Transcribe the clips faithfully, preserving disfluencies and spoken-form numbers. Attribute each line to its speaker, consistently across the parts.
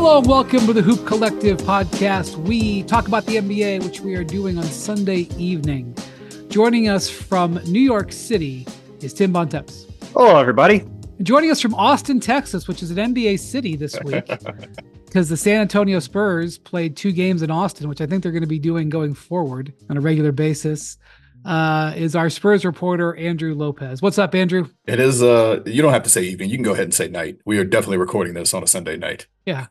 Speaker 1: Hello and welcome to the Hoop Collective podcast. We talk about the N B A, which we are doing on Sunday evening. Joining us from New York City is Tim Bontemps.
Speaker 2: Hello, everybody.
Speaker 1: And joining us from Austin, Texas, which is an N B A city this week, because the San Antonio Spurs played two games in Austin, which I think they're going to be doing going forward on a regular basis, uh, is our Spurs reporter, Andrew Lopez. What's up, Andrew?
Speaker 3: It is, uh, you don't have to say evening. You can go ahead and say night. We are definitely recording this on a Sunday night.
Speaker 1: Yeah.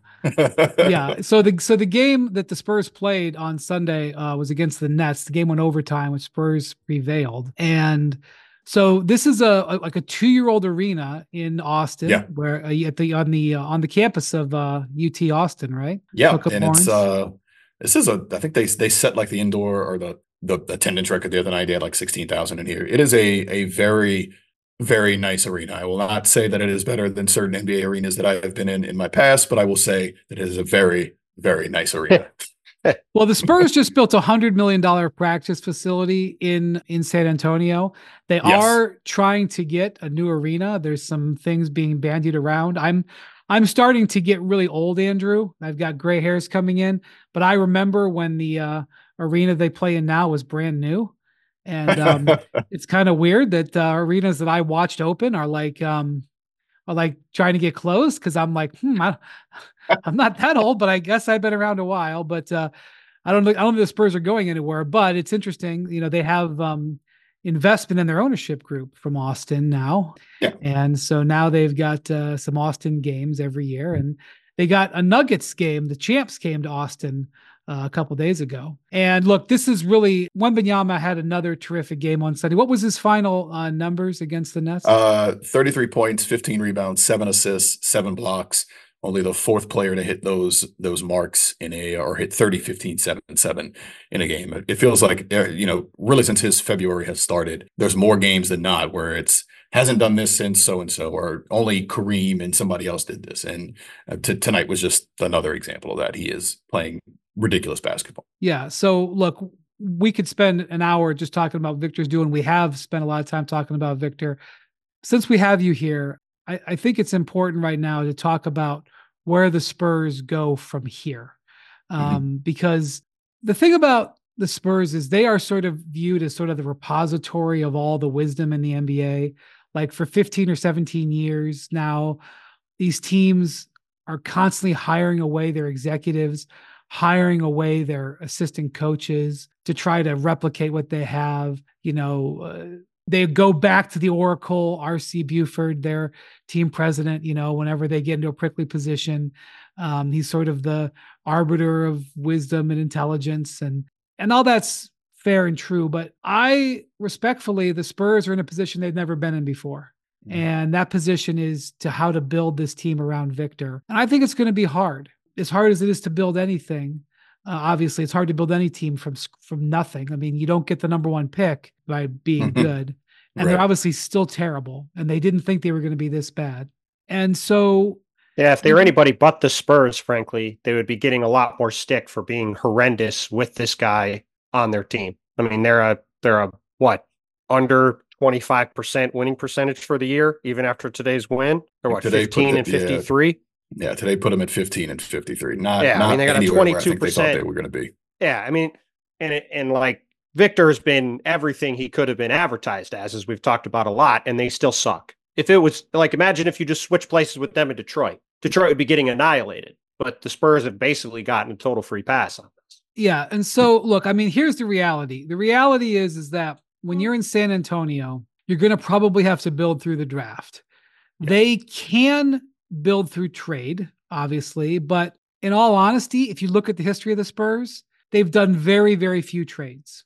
Speaker 1: yeah. So the so the game that the Spurs played on Sunday uh, was against the Nets. The game went overtime, which Spurs prevailed. And so this is a, a like a two-year-old arena in Austin,
Speaker 3: yeah.
Speaker 1: where uh, at the on the uh, on the campus of uh, U T Austin, right?
Speaker 3: Yeah,
Speaker 1: Hook-up
Speaker 3: and
Speaker 1: Lawrence.
Speaker 3: it's uh, this is a. I think they they set like the indoor or the the attendance record the other night. They had like sixteen thousand in here. It is a a very very nice arena. I will not say that it is better than certain N B A arenas that I have been in in my past, but I will say that it is a very, very nice arena.
Speaker 1: Well, the Spurs just built a hundred million dollar practice facility in in San Antonio. They
Speaker 3: Yes.
Speaker 1: are trying to get a new arena. There's some things being bandied around. I'm I'm starting to get really old, Andrew. I've got gray hairs coming in, but I remember when the uh, arena they play in now was brand new. And um, it's kind of weird that uh, arenas that I watched open are like um, are like trying to get closed because I'm like, hmm, I, I'm not that old, but I guess I've been around a while. But uh, I don't think I don't think the Spurs are going anywhere. But it's interesting, you know, they have um, investment in their ownership group from Austin now,
Speaker 3: Yeah.
Speaker 1: and so now they've got uh, some Austin games every year, and they got a Nuggets game. The champs came to Austin Uh, a couple days ago. And look, this is really, Wembanyama had another terrific game on Sunday. What was his final uh, numbers against the Nets?
Speaker 3: Uh, thirty-three points, fifteen rebounds, seven assists, seven blocks. Only the fourth player to hit those those marks in a or hit thirty, fifteen, seven, seven in a game. It feels like, you know, really since his February has started, there's more games than not where it's hasn't done this since so-and-so, or only Kareem and somebody else did this. And uh, t- tonight was just another example of that. He is playing ridiculous basketball.
Speaker 1: Yeah. So look, we could spend an hour just talking about Victor's doing. We have spent a lot of time talking about Victor. Since we have you here, I, I think it's important right now to talk about where the Spurs go from here. Um, mm-hmm. Because the thing about the Spurs is they are sort of viewed as sort of the repository of all the wisdom in the N B A. Like for fifteen or seventeen years now, these teams are constantly hiring away their executives, hiring away their assistant coaches to try to replicate what they have. You know, uh, they go back to the Oracle, R C Buford, their team president, you know, whenever they get into a prickly position. Um, he's sort of the arbiter of wisdom and intelligence, and, and all that's fair and true. But I respectfully, the Spurs are in a position they've never been in before. Mm-hmm. And that position is to how to build this team around Victor. And I think it's going to be hard. As hard as it is to build anything, uh, obviously it's hard to build any team from from nothing. I mean, you don't get the number one pick by being
Speaker 3: mm-hmm.
Speaker 1: good. And
Speaker 3: right.
Speaker 1: they're obviously still terrible. And they didn't think they were going to be this bad. And so...
Speaker 2: Yeah, if they were anybody but the Spurs, frankly, they would be getting a lot more stick for being horrendous with this guy on their team. I mean, they're a, they're a, what, under twenty-five percent winning percentage for the year, even after today's win? Or what,
Speaker 3: Today
Speaker 2: fifteen
Speaker 3: the,
Speaker 2: and fifty-three?
Speaker 3: Yeah. Yeah, today put them at fifteen and fifty-three. Not,
Speaker 2: yeah,
Speaker 3: not
Speaker 2: I mean, they got a twenty-two percent.
Speaker 3: They thought they were going to be.
Speaker 2: Yeah, I mean, and it, and like Victor's been everything he could have been advertised as, as we've talked about a lot, and they still suck. If it was like, imagine if you just switch places with them in Detroit. Detroit would be getting annihilated, but the Spurs have basically gotten a total free pass on this.
Speaker 1: Yeah, and so look, I mean, here's the reality. The reality is, is that when you're in San Antonio, you're going to probably have to build through the draft. Yeah. They can build through trade, obviously, but in all honesty, if you look at the history of the Spurs, they've done very, very few trades.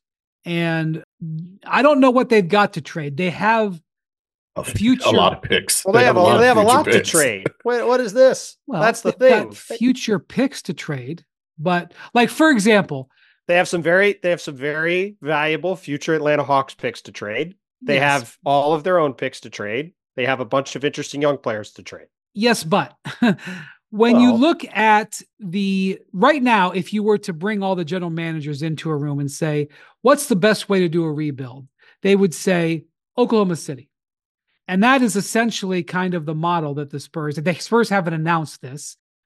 Speaker 1: And I don't know what they've got to trade. They have
Speaker 3: a
Speaker 1: future,
Speaker 3: a lot of picks.
Speaker 2: Well, they, they have, have a lot, they have a lot to trade. Wait, what is this?
Speaker 1: Well,
Speaker 2: that's the thing.
Speaker 1: Future picks to trade, but like for example,
Speaker 2: they have some very they have some very valuable future Atlanta Hawks picks to trade. They yes. have all of their own picks to trade. They have a bunch of interesting young players to trade.
Speaker 1: Yes, but when well, you look at the right now, if you were to bring all the general managers into a room and say, what's the best way to do a rebuild? They would say Oklahoma City. And that is essentially kind of the model that the Spurs, the Spurs haven't announced this,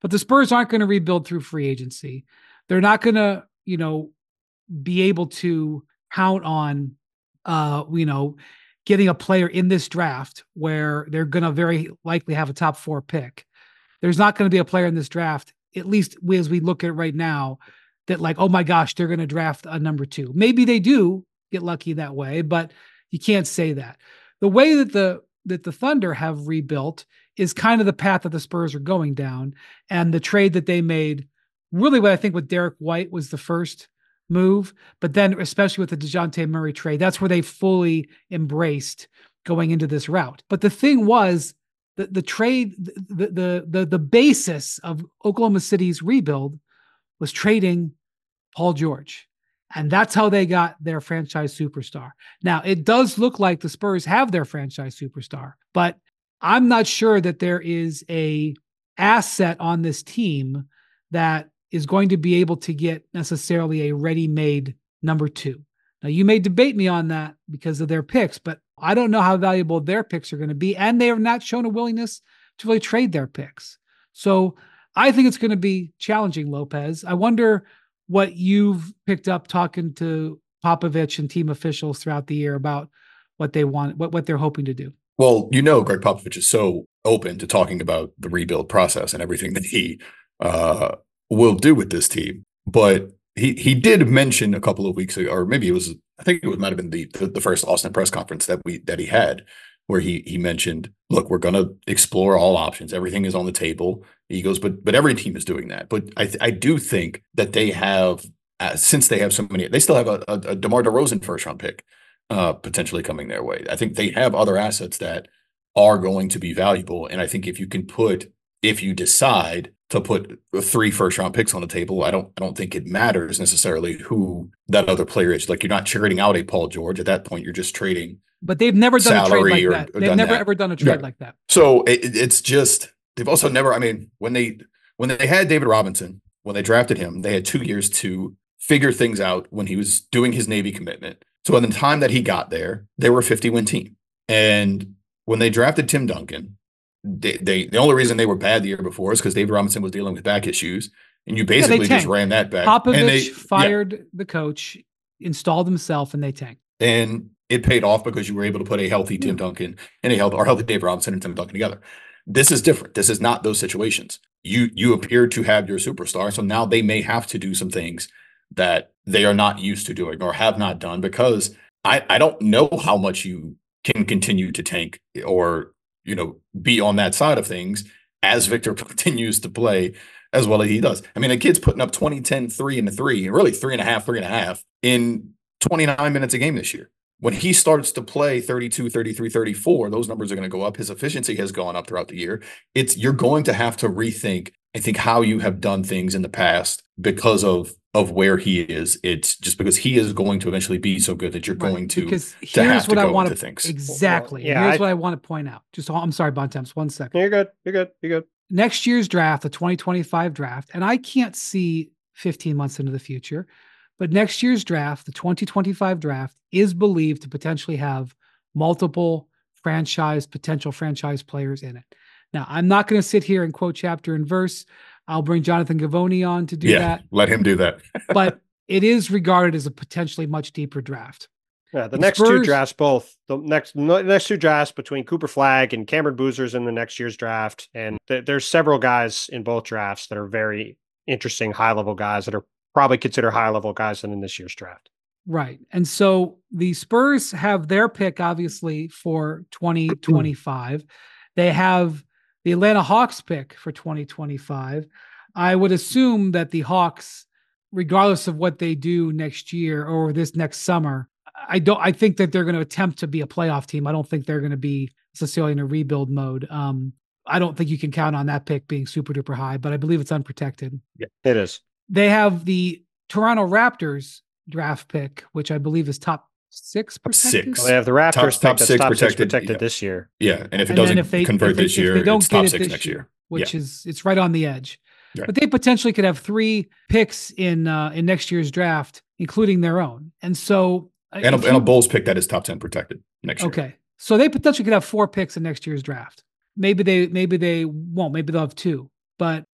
Speaker 1: But the Spurs aren't going to rebuild through free agency. They're not going to, you know, be able to count on, uh, you know, getting a player in this draft where they're going to very likely have a top four pick. There's not going to be a player in this draft, at least as we look at it right now, that like, oh my gosh, they're going to draft a number two. Maybe they do get lucky that way, but you can't say that. The way that the that the Thunder have rebuilt is kind of the path that the Spurs are going down. And the trade that they made, really what I think with Derek White was the first move, but then especially with the DeJounte Murray trade, that's where they fully embraced going into this route. But the thing was, the, the trade, the, the, the, the basis of Oklahoma City's rebuild was trading Paul George. And that's how they got their franchise superstar. Now, it does look like the Spurs have their franchise superstar, but I'm not sure that there is a asset on this team that is going to be able to get necessarily a ready-made number two. Now, you may debate me on that because of their picks, but I don't know how valuable their picks are going to be, and they have not shown a willingness to really trade their picks. So I think it's going to be challenging, Lopez. I wonder what you've picked up talking to Popovich and team officials throughout the year about what they want, what, what they're hoping to do.
Speaker 3: Well, you know, Greg Popovich is so open to talking about the rebuild process and everything that he uh, will do with this team. But he he did mention a couple of weeks ago, or maybe it was, I think it might have been the the first Austin press conference that we that he had, where he he mentioned, look, we're going to explore all options. Everything is on the table. He goes, but but every team is doing that. But I I do think that they have, uh, since they have so many, they still have a, a, a DeMar DeRozan first round pick uh, potentially coming their way. I think they have other assets that are going to be valuable. And I think if you can put, if you decide to put three first round picks on the table, I don't I don't think it matters necessarily who that other player is. Like, you're not trading out a Paul George. At that point, you're just trading.
Speaker 1: But they've never done a trade like
Speaker 3: or,
Speaker 1: that.
Speaker 3: Or
Speaker 1: They've never
Speaker 3: that.
Speaker 1: ever done a trade
Speaker 3: yeah.
Speaker 1: like that.
Speaker 3: So it, it's just, they've also never, I mean, when they when they had David Robinson, when they drafted him, they had two years to figure things out when he was doing his Navy commitment. So in the time that he got there, they were a fifty-win team. And when they drafted Tim Duncan, they, they the only reason they were bad the year before is because David Robinson was dealing with back issues. And you basically yeah, just ran that back.
Speaker 1: Popovich
Speaker 3: and they,
Speaker 1: fired
Speaker 3: yeah.
Speaker 1: the coach, installed himself, and they tanked.
Speaker 3: And it paid off because you were able to put a healthy Tim Duncan and a healthy, or healthy David Robinson and Tim Duncan together. This is different. This is not those situations. You you appear to have your superstar, so now they may have to do some things that they are not used to doing or have not done, because I, I don't know how much you can continue to tank or, you know, be on that side of things as Victor continues to play as well as he does. I mean, a kid's putting up twenty, ten, three and a three, really three and a half, three and a half in twenty-nine minutes a game this year. When he starts to play thirty-two, thirty-three, thirty-four, those numbers are going to go up. His efficiency has gone up throughout the year. It's, you're going to have to rethink, I think, how you have done things in the past because of, of where he is. It's just because he is going to eventually be so good that you're right. going to,
Speaker 1: because
Speaker 3: to
Speaker 1: here's
Speaker 3: have
Speaker 1: what
Speaker 3: to
Speaker 1: I
Speaker 3: go
Speaker 1: want
Speaker 3: into
Speaker 1: to
Speaker 3: things.
Speaker 1: Exactly.
Speaker 2: Well, yeah,
Speaker 1: here's
Speaker 2: I,
Speaker 1: what I want to point out. Just, I'm sorry, Bontemps, one second.
Speaker 2: You're good. You're good. You're good.
Speaker 1: Next year's draft, the twenty twenty-five draft, and I can't see fifteen months into the future, but next year's draft, the twenty twenty-five draft, is believed to potentially have multiple franchise, potential franchise players in it. Now, I'm not going to sit here and quote chapter and verse. I'll bring Jonathan Givony on to do
Speaker 3: yeah,
Speaker 1: that.
Speaker 3: Let him do that.
Speaker 1: But it is regarded as a potentially much deeper draft.
Speaker 2: Yeah, the, the next Spurs, two drafts, both the next the next two drafts between Cooper Flagg and Cameron Boozer's in the next year's draft, and th- there's several guys in both drafts that are very interesting, high level guys that are probably considered high level guys than in this year's draft.
Speaker 1: Right, and so the Spurs have their pick obviously for twenty twenty-five. They have the Atlanta Hawks pick for twenty twenty-five. I would assume that the Hawks, regardless of what they do next year or this next summer, I don't. I think that they're going to attempt to be a playoff team. I don't think they're going to be necessarily in a rebuild mode. Um, I don't think you can count on that pick being super duper high, but I believe it's unprotected.
Speaker 2: Yeah, it is.
Speaker 1: They have the Toronto Raptors draft pick, which I believe is top six protected.
Speaker 3: Six.
Speaker 2: Well, they have the Raptors
Speaker 3: top,
Speaker 2: pick
Speaker 3: top
Speaker 2: that's
Speaker 3: six
Speaker 2: top
Speaker 3: protected,
Speaker 2: six protected
Speaker 3: yeah.
Speaker 2: this year.
Speaker 3: Yeah, and if it
Speaker 1: and
Speaker 3: doesn't
Speaker 1: if they,
Speaker 3: convert
Speaker 1: if they,
Speaker 3: this year,
Speaker 1: if they don't
Speaker 3: it's
Speaker 1: get
Speaker 3: top
Speaker 1: it
Speaker 3: six
Speaker 1: this
Speaker 3: next
Speaker 1: year,
Speaker 3: year.
Speaker 1: which
Speaker 3: yeah.
Speaker 1: is it's right on the edge.
Speaker 3: Right.
Speaker 1: But they potentially could have three picks in uh, in next year's draft, including their own. And so,
Speaker 3: and a, you, and a Bulls pick that is top ten protected next year.
Speaker 1: Okay, so they potentially could have four picks in next year's draft. Maybe they maybe they won't. Maybe they'll have two. But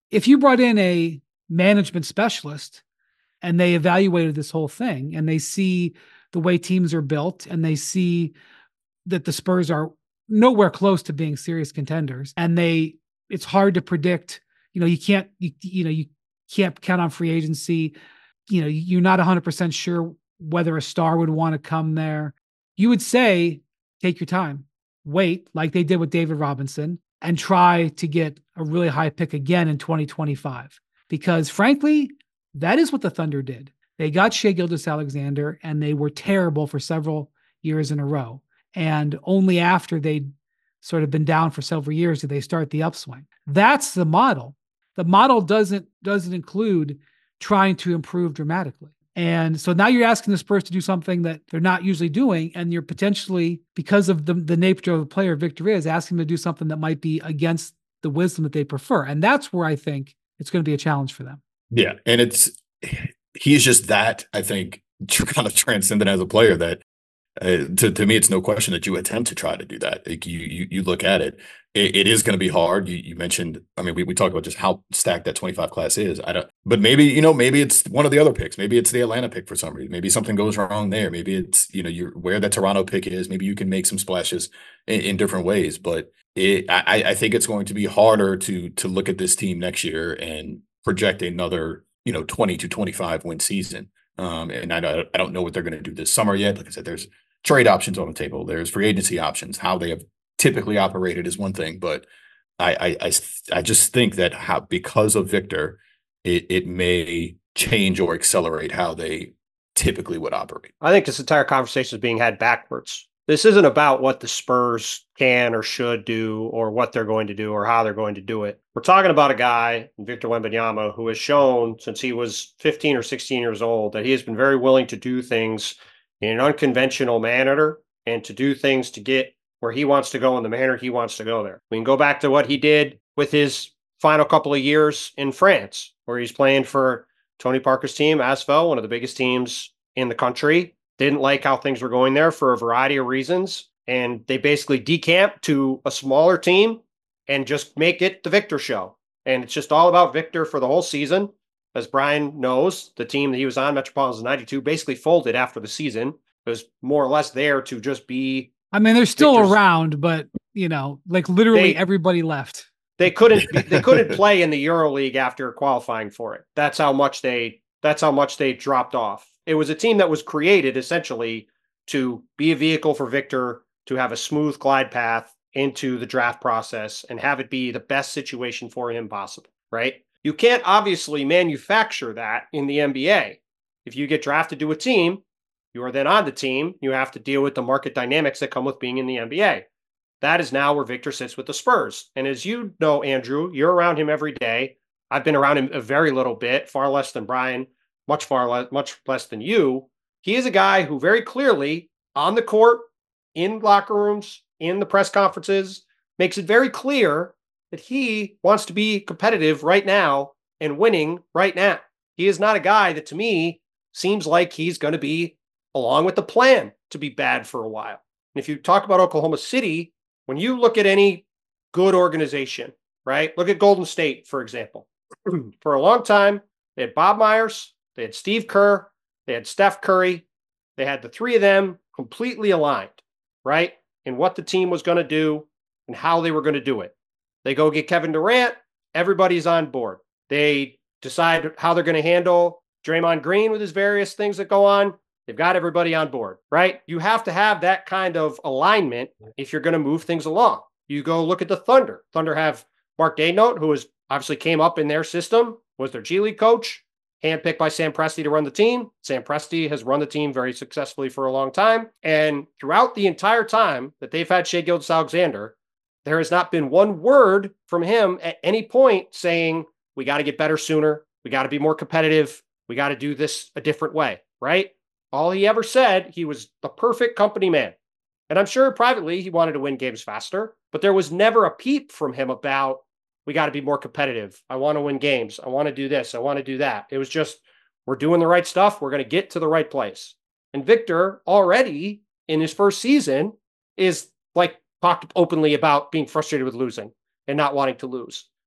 Speaker 1: if you brought in a management specialist and they evaluated this whole thing and they see the way teams are built and they see that the Spurs are nowhere close to being serious contenders, and they, it's hard to predict, you know, you can't, you, you know, you can't count on free agency. You know, you're not one hundred percent sure whether a star would want to come there. You would say, take your time, wait, like they did with David Robinson, and try to get a really high pick again in twenty twenty-five. Because frankly, that is what the Thunder did. They got Shai Gilgeous-Alexander and they were terrible for several years in a row. And only after they'd sort of been down for several years did they start the upswing. That's the model. The model doesn't, doesn't include trying to improve dramatically. And so now you're asking the Spurs to do something that they're not usually doing. And you're potentially, because of the, the nature of the player Victor is, asking them to do something that might be against the wisdom that they prefer. And that's where I think it's going to be a challenge for them.
Speaker 3: Yeah. And it's, he's just that, I think, kind of transcendent as a player that uh, to, to me, it's no question that you attempt to try to do that. Like you, you, you look at it, it, it is going to be hard. You, you mentioned, I mean, we, we talked about just how stacked that twenty-five class is. I don't, but maybe, you know, maybe it's one of the other picks. Maybe it's the Atlanta pick for some reason. Maybe something goes wrong there. Maybe it's, you know, you're where the Toronto pick is. Maybe you can make some splashes in, in different ways. But it, I, I think it's going to be harder to, to look at this team next year and project another, you know, twenty to twenty-five win season. Um, and I don't, I don't know what they're going to do this summer yet. Like I said, there's trade options on the table. There's free agency options. How they have typically operated is one thing, but I, I, I, I just think that how, because of Victor, it, it may change or accelerate how they typically would operate.
Speaker 2: I think this entire conversation is being had backwards. This isn't about what the Spurs can or should do or what they're going to do or how they're going to do it. We're talking about a guy, Victor Wembanyama, who has shown since he was fifteen or sixteen years old that he has been very willing to do things in an unconventional manner and to do things to get where he wants to go in the manner he wants to go there. We can go back to what he did with his final couple of years in France, where he's playing for Tony Parker's team, Asvel, one of the biggest teams in the country. Didn't like how things were going there for a variety of reasons. And they basically decamp to a smaller team and just make it the Victor show. And it's just all about Victor for the whole season. As Brian knows, the team that he was on, Metropolitans ninety-two, basically folded after the season. It was more or less there to just be.
Speaker 1: I mean, they're still
Speaker 2: Victor's,
Speaker 1: around, but, you know, like literally
Speaker 2: they,
Speaker 1: everybody left.
Speaker 2: They couldn't they couldn't play in the EuroLeague after qualifying for it. That's how much they that's how much they dropped off. It was a team that was created essentially to be a vehicle for Victor to have a smooth glide path into the draft process and have it be the best situation for him possible, right? You can't obviously manufacture that in the N B A. If you get drafted to a team, you are then on the team. You have to deal with the market dynamics that come with being in the N B A. That is now where Victor sits with the Spurs. And as you know, Andrew, you're around him every day. I've been around him a very little bit, far less than Brian, much far less, much less than you. He is a guy who very clearly on the court, in locker rooms, in the press conferences, makes it very clear that he wants to be competitive right now and winning right now. He is not a guy that to me seems like he's going to be along with the plan to be bad for a while. And if you talk about Oklahoma City, when you look at any good organization, right? Look at Golden State, for example. For a long time, they had Bob Myers, they had Steve Kerr, they had Steph Curry. They had the three of them completely aligned, right? In what the team was going to do and how they were going to do it. They go get Kevin Durant, everybody's on board. They decide how they're going to handle Draymond Green with his various things that go on. They've got everybody on board, right? You have to have that kind of alignment if you're going to move things along. You go look at the Thunder. Thunder have Mark Daigneault, who was obviously came up in their system, was their G League coach, handpicked by Sam Presti to run the team. Sam Presti has run the team very successfully for a long time. And throughout the entire time that they've had Shai Gilgeous-Alexander, there has not been one word from him at any point saying, we got to get better sooner. We got to be more competitive. We got to do this a different way, right? All he ever said, he was the perfect company man. And I'm sure privately he wanted to win games faster, but there was never a peep from him about, we got to be more competitive. I want to win games. I want to do this. I want to do that. It was just, we're doing the right stuff. We're going to get to the right place. And Victor already in his first season is like talked openly about being frustrated with losing and not wanting to lose.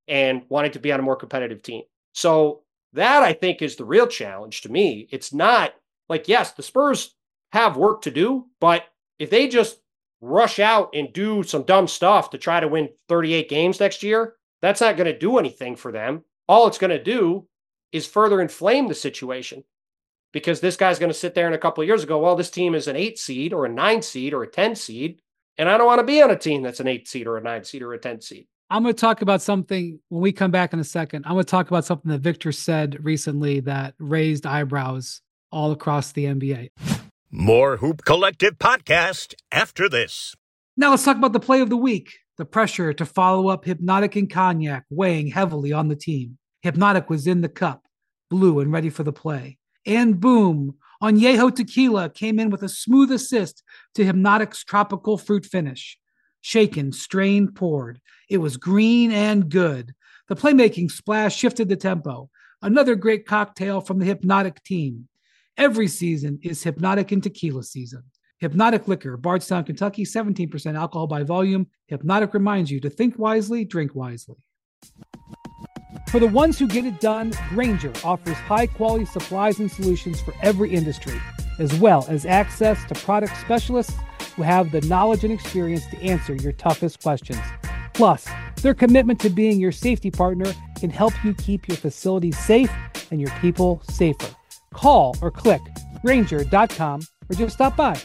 Speaker 2: and wanting to be on a more competitive team. So that, I think, is the real challenge to me. It's not like, yes, the Spurs have work to do, but if they just rush out and do some dumb stuff to try to win thirty-eight games next year, that's not going to do anything for them. All it's going to do is further inflame the situation, because this guy's going to sit there in a couple of years and go, well, this team is an eight seed or a nine seed or a ten seed, and I don't want to be on a team that's an eight seed or a nine seed or a ten seed.
Speaker 1: I'm going to talk about something when we come back in a second. I'm going to talk about something that Victor said recently that raised eyebrows all across the N B A.
Speaker 4: More Hoop Collective podcast after this.
Speaker 1: Now let's talk about the play of the week. The pressure to follow up Hypnotic and Cognac weighing heavily on the team. Hypnotic was in the cup, blue and ready for the play. And boom, Añejo Tequila came in with a smooth assist to Hypnotic's tropical fruit finish. Shaken, strained, poured. It was green and good. The playmaking splash shifted the tempo. Another great cocktail from the Hypnotic team. Every season is Hypnotic and Tequila season. Hypnotic Liquor, Bardstown, Kentucky, seventeen percent alcohol by volume. Hypnotic reminds you to think wisely, drink wisely. For the ones who get it done, Grainger offers high-quality supplies and solutions for every industry, as well as access to product specialists who have the knowledge and experience to answer your toughest questions. Plus, their commitment to being your safety partner can help you keep your facilities safe and your people safer. Call or click Grainger dot com or just stop by.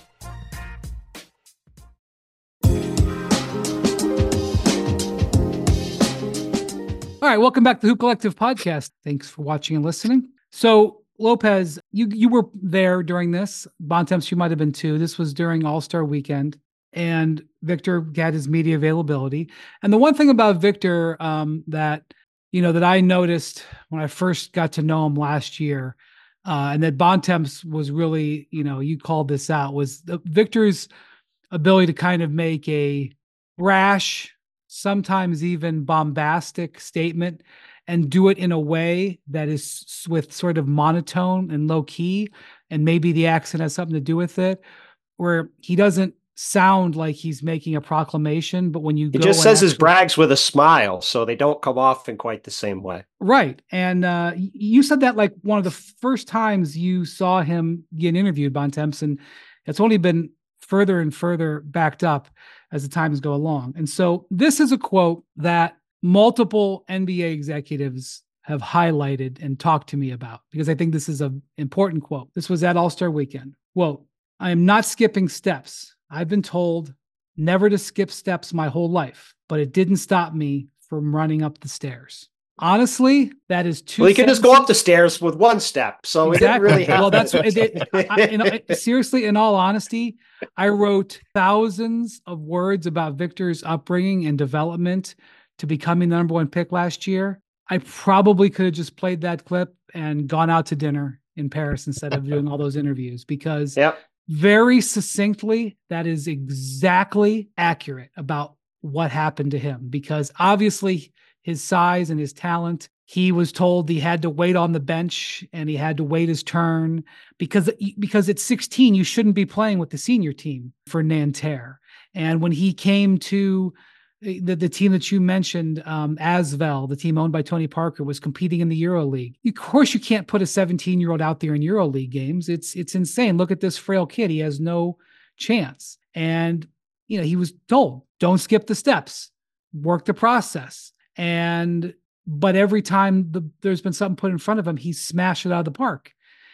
Speaker 1: All right, welcome back to the Hoop Collective podcast. Thanks for watching and listening. So, Lopez, you you were there during this. Bontemps, you might have been too. This was during All-Star Weekend, and Victor had his media availability. And the one thing about Victor um, that you know that I noticed when I first got to know him last year, uh, and that Bontemps was really, you know, you called this out, was the, Victor's ability to kind of make a brash, sometimes even bombastic statement and do it in a way that is with sort of monotone and low key. And maybe the accent has something to do with it, where he doesn't sound like he's making a proclamation, but when you
Speaker 2: he
Speaker 1: go
Speaker 2: just says
Speaker 1: actually,
Speaker 2: his brags with a smile, so they don't come off in quite the same way.
Speaker 1: Right. And uh, you said that like one of the first times you saw him get interviewed, Bontemps, and it's only been further and further backed up as the times go along. And so this is a quote that multiple N B A executives have highlighted and talked to me about, because I think this is an important quote. This was at All-Star Weekend. Quote, "I am not skipping steps. I've been told never to skip steps my whole life, but it didn't stop me from running up the stairs." Honestly, that is two.
Speaker 2: Well, you can just go up the stairs with one step, so
Speaker 1: exactly.
Speaker 2: it didn't really happen.
Speaker 1: Well, that's it. it I, you know, seriously, in all honesty, I wrote thousands of words about Victor's upbringing and development to becoming the number one pick last year. I probably could have just played that clip and gone out to dinner in Paris instead of doing all those interviews, because
Speaker 2: yep.
Speaker 1: very succinctly, that is exactly accurate about what happened to him, because obviously his size and his talent, he was told he had to wait on the bench and he had to wait his turn because, because at sixteen, you shouldn't be playing with the senior team for Nanterre. And when he came to the, the team that you mentioned, um, Asvel, the team owned by Tony Parker, was competing in the EuroLeague. Of course, you can't put a seventeen-year-old out there in EuroLeague games. It's it's insane. Look at this frail kid. He has no chance. And, you know, he was told, don't skip the steps, work the process. And, but every time the, there's been something put in front of him, he smashed it out of the park.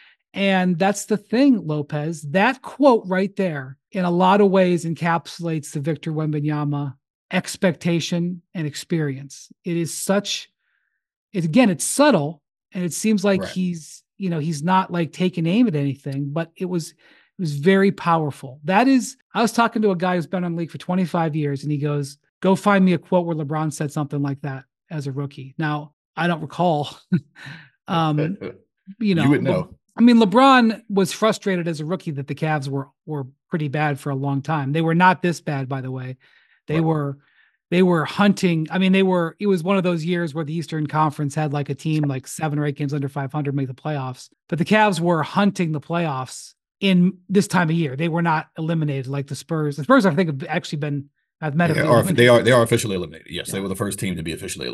Speaker 1: And that's the thing, Lopez. That quote right there, in a lot of ways, encapsulates the Victor Wembanyama expectation and experience. It is such, it, again, it's subtle, and it seems like right. he's, you know, he's not like taking aim at anything, but it was, it was very powerful. That is, I was talking to a guy who's been on the league for twenty-five years, and he goes, go find me a quote where LeBron said something like that as a rookie. Now, I don't recall, um, you know,
Speaker 3: you would know.
Speaker 1: I mean, LeBron was frustrated as a rookie that the Cavs were, were pretty bad for a long time. They were not this bad, by the way. They right. were, they were hunting. I mean, they were, it was one of those years where the Eastern Conference had like a team, like seven or eight games under five hundred make the playoffs, but the Cavs were hunting the playoffs in this time of year. They were not eliminated like the Spurs. The Spurs, I think, have actually been mathematically
Speaker 3: they are, they are, they are officially eliminated. Yes. Yeah. They were the first team to be officially eliminated.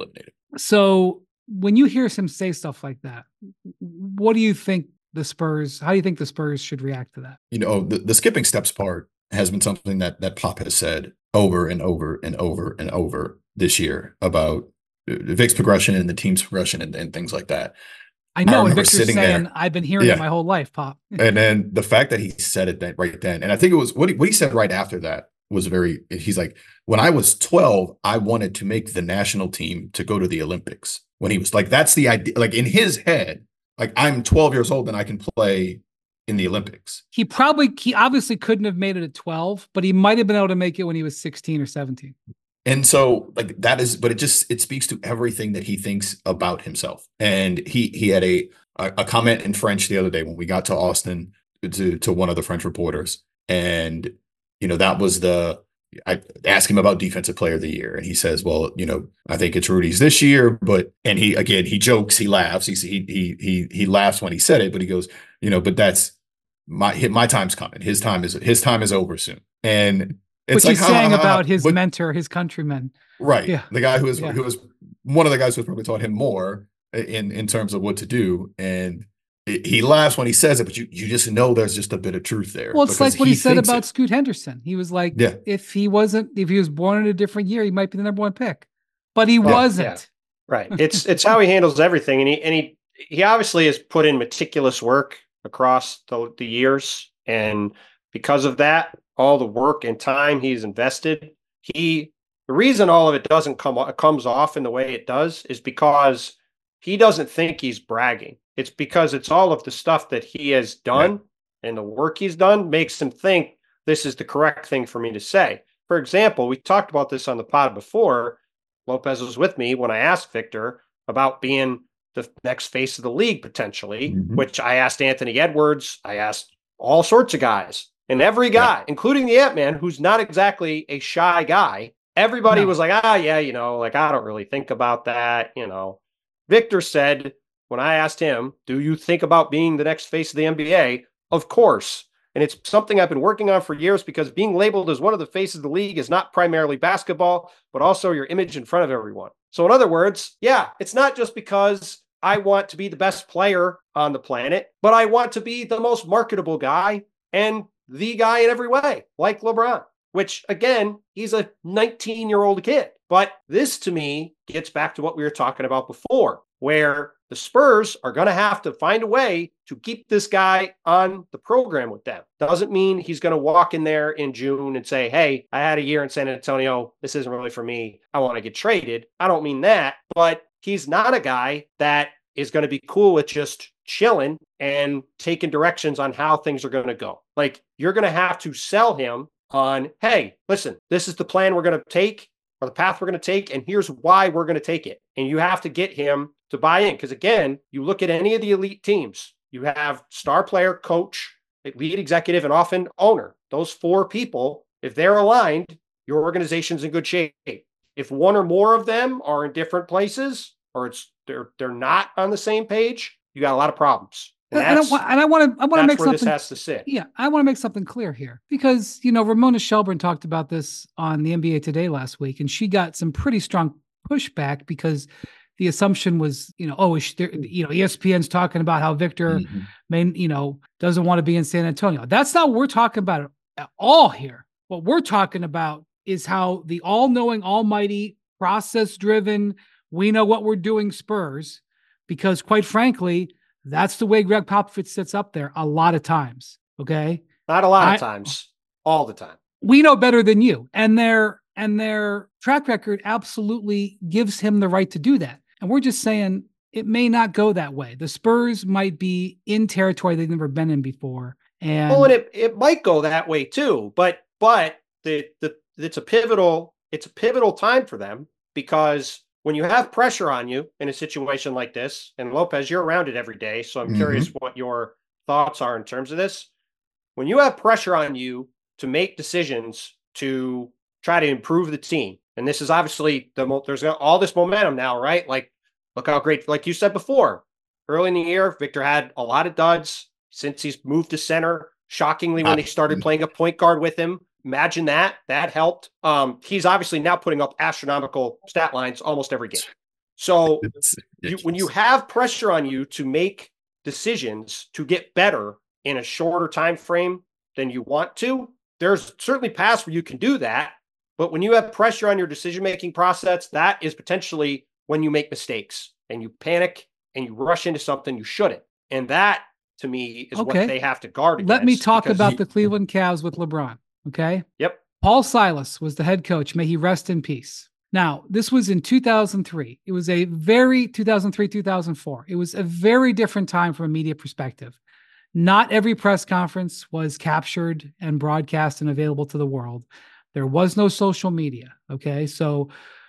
Speaker 1: So when you hear him say stuff like that, what do you think the Spurs, how do you think the Spurs should react to that?
Speaker 3: You know, the, the skipping steps part has been something that that Pop has said over and over and over and over this year about Vic's progression and the team's progression and, and things like that.
Speaker 1: I know,
Speaker 3: I
Speaker 1: and Victor's
Speaker 3: sitting
Speaker 1: saying,
Speaker 3: there,
Speaker 1: I've been hearing
Speaker 3: yeah.
Speaker 1: it my whole life, Pop.
Speaker 3: And then the fact that he said it then, right then, and I think it was what he, what he said right after that was very, he's like, when I was twelve, I wanted to make the national team to go to the Olympics. When he was like, that's the idea, like in his head, like I'm twelve years old and I can play in the Olympics.
Speaker 1: He probably, he obviously couldn't have made it at twelve, but he might have been able to make it when he was sixteen or seventeen.
Speaker 3: And so like that is, but it just, it speaks to everything that he thinks about himself. And he, he had a, a comment in French the other day when we got to Austin to, to one of the French reporters. And, you know, that was the, I asked him about defensive player of the year. And he says, well, you know, I think it's Rudy's this year, but, and he, again, he jokes, he laughs. He, he, he, he, he laughs when he said it, but he goes, you know, but that's my, my time's coming. His time is, his time is over soon. And it's
Speaker 1: Which
Speaker 3: like,
Speaker 1: he's saying
Speaker 3: ha, ha, ha,
Speaker 1: about his
Speaker 3: but,
Speaker 1: mentor, his countrymen.
Speaker 3: Right.
Speaker 1: Yeah.
Speaker 3: The guy who was,
Speaker 1: yeah.
Speaker 3: who was one of the guys who probably taught him more in, in terms of what to do. And it, he laughs when he says it, but you, you just know there's just a bit of truth there.
Speaker 1: Well, it's like what he, he said about
Speaker 3: it.
Speaker 1: Scoot Henderson. He was like,
Speaker 3: yeah.
Speaker 1: if he wasn't, if he was born in a different year, he might be the number one pick, but he well, wasn't.
Speaker 2: Yeah. Right. It's, it's how he handles everything. And he, and he, he obviously has put in meticulous work across the, the years. And because of that, all the work and time he's invested, he, the reason all of it doesn't come, comes off in the way it does is because he doesn't think he's bragging. It's because it's all of the stuff that he has done yeah. and the work he's done makes him think this is the correct thing for me to say. For example, we talked about this on the pod before. Lopez was with me when I asked Victor about being the next face of the league potentially, mm-hmm. which I asked Anthony Edwards. I asked all sorts of guys. And every guy, yeah. including the Ant-Man, who's not exactly a shy guy, everybody no. was like, ah, yeah, you know, like, I don't really think about that. You know, Victor said, when I asked him, do you think about being the next face of the N B A? Of course. And it's something I've been working on for years because being labeled as one of the faces of the league is not primarily basketball, but also your image in front of everyone. So in other words, yeah, it's not just because I want to be the best player on the planet, but I want to be the most marketable guy and the guy in every way, like LeBron, which again, he's a nineteen year old kid. But this to me gets back to what we were talking about before, where the Spurs are going to have to find a way to keep this guy on the program with them. Doesn't mean he's going to walk in there in June and say, hey, I had a year in San Antonio. This isn't really for me. I want to get traded. I don't mean that, but he's not a guy that is going to be cool with just chilling and taking directions on how things are going to go. Like, you're going to have to sell him on, hey, listen, this is the plan we're going to take or the path we're going to take, and here's why we're going to take it. And you have to get him to buy in. Because again, you look at any of the elite teams, you have star player, coach, lead executive, and often owner. Those four people, if they're aligned, your organization's in good shape. If one or more of them are in different places, or it's they're they're not on the same page, you got a lot of problems. And,
Speaker 1: and, I, and I want to I want to make
Speaker 2: where
Speaker 1: something
Speaker 2: this has to sit.
Speaker 1: Yeah, I want to make something clear here because you know Ramona Shelburne talked about this on the N B A Today last week, and she got some pretty strong pushback because the assumption was, you know, oh, is there, you know, E S P N's talking about how Victor, mm-hmm. may, you know, doesn't want to be in San Antonio. That's not what we're talking about at all here. What we're talking about is how the all-knowing, almighty, process-driven, we know what we're doing Spurs, because quite frankly, that's the way Greg Popovich sits up there a lot of times. Okay.
Speaker 2: Not a lot
Speaker 1: I,
Speaker 2: of times, all the time.
Speaker 1: We know better than you. And their, and their track record absolutely gives him the right to do that. And we're just saying it may not go that way. The Spurs might be in territory they've never been in before. And
Speaker 2: well, and it, it might go that way too, but, but the, the, it's a pivotal, it's a pivotal time for them because when you have pressure on you in a situation like this, and Lopez, you're around it every day, so I'm mm-hmm. curious what your thoughts are in terms of this. When you have pressure on you to make decisions to try to improve the team, and this is obviously the there's all this momentum now, right? Like, look how great, like you said before, early in the year, Victor had a lot of duds since he's moved to center. Shockingly, when they started playing a point guard with him, imagine that. That helped. Um, he's obviously now putting up astronomical stat lines almost every game. So
Speaker 3: It's
Speaker 2: you, when you
Speaker 3: ridiculous.
Speaker 2: have pressure on you to make decisions to get better in a shorter time frame than you want to, there's certainly paths where you can do that. But when you have pressure on your decision-making process, that is potentially when you make mistakes and you panic and you rush into something you shouldn't. And that, to me, is
Speaker 1: Okay.
Speaker 2: what they have to guard against.
Speaker 1: Let me talk
Speaker 2: because-
Speaker 1: about the Cleveland Cavs with LeBron. Okay.
Speaker 2: Yep.
Speaker 1: Paul Silas was the head coach. May he rest in peace. Now, this was in two thousand three. It was a very two thousand three, two thousand four. It was a very different time from a media perspective. Not every press conference was captured and broadcast and available to the world. There was no social media. Okay. So,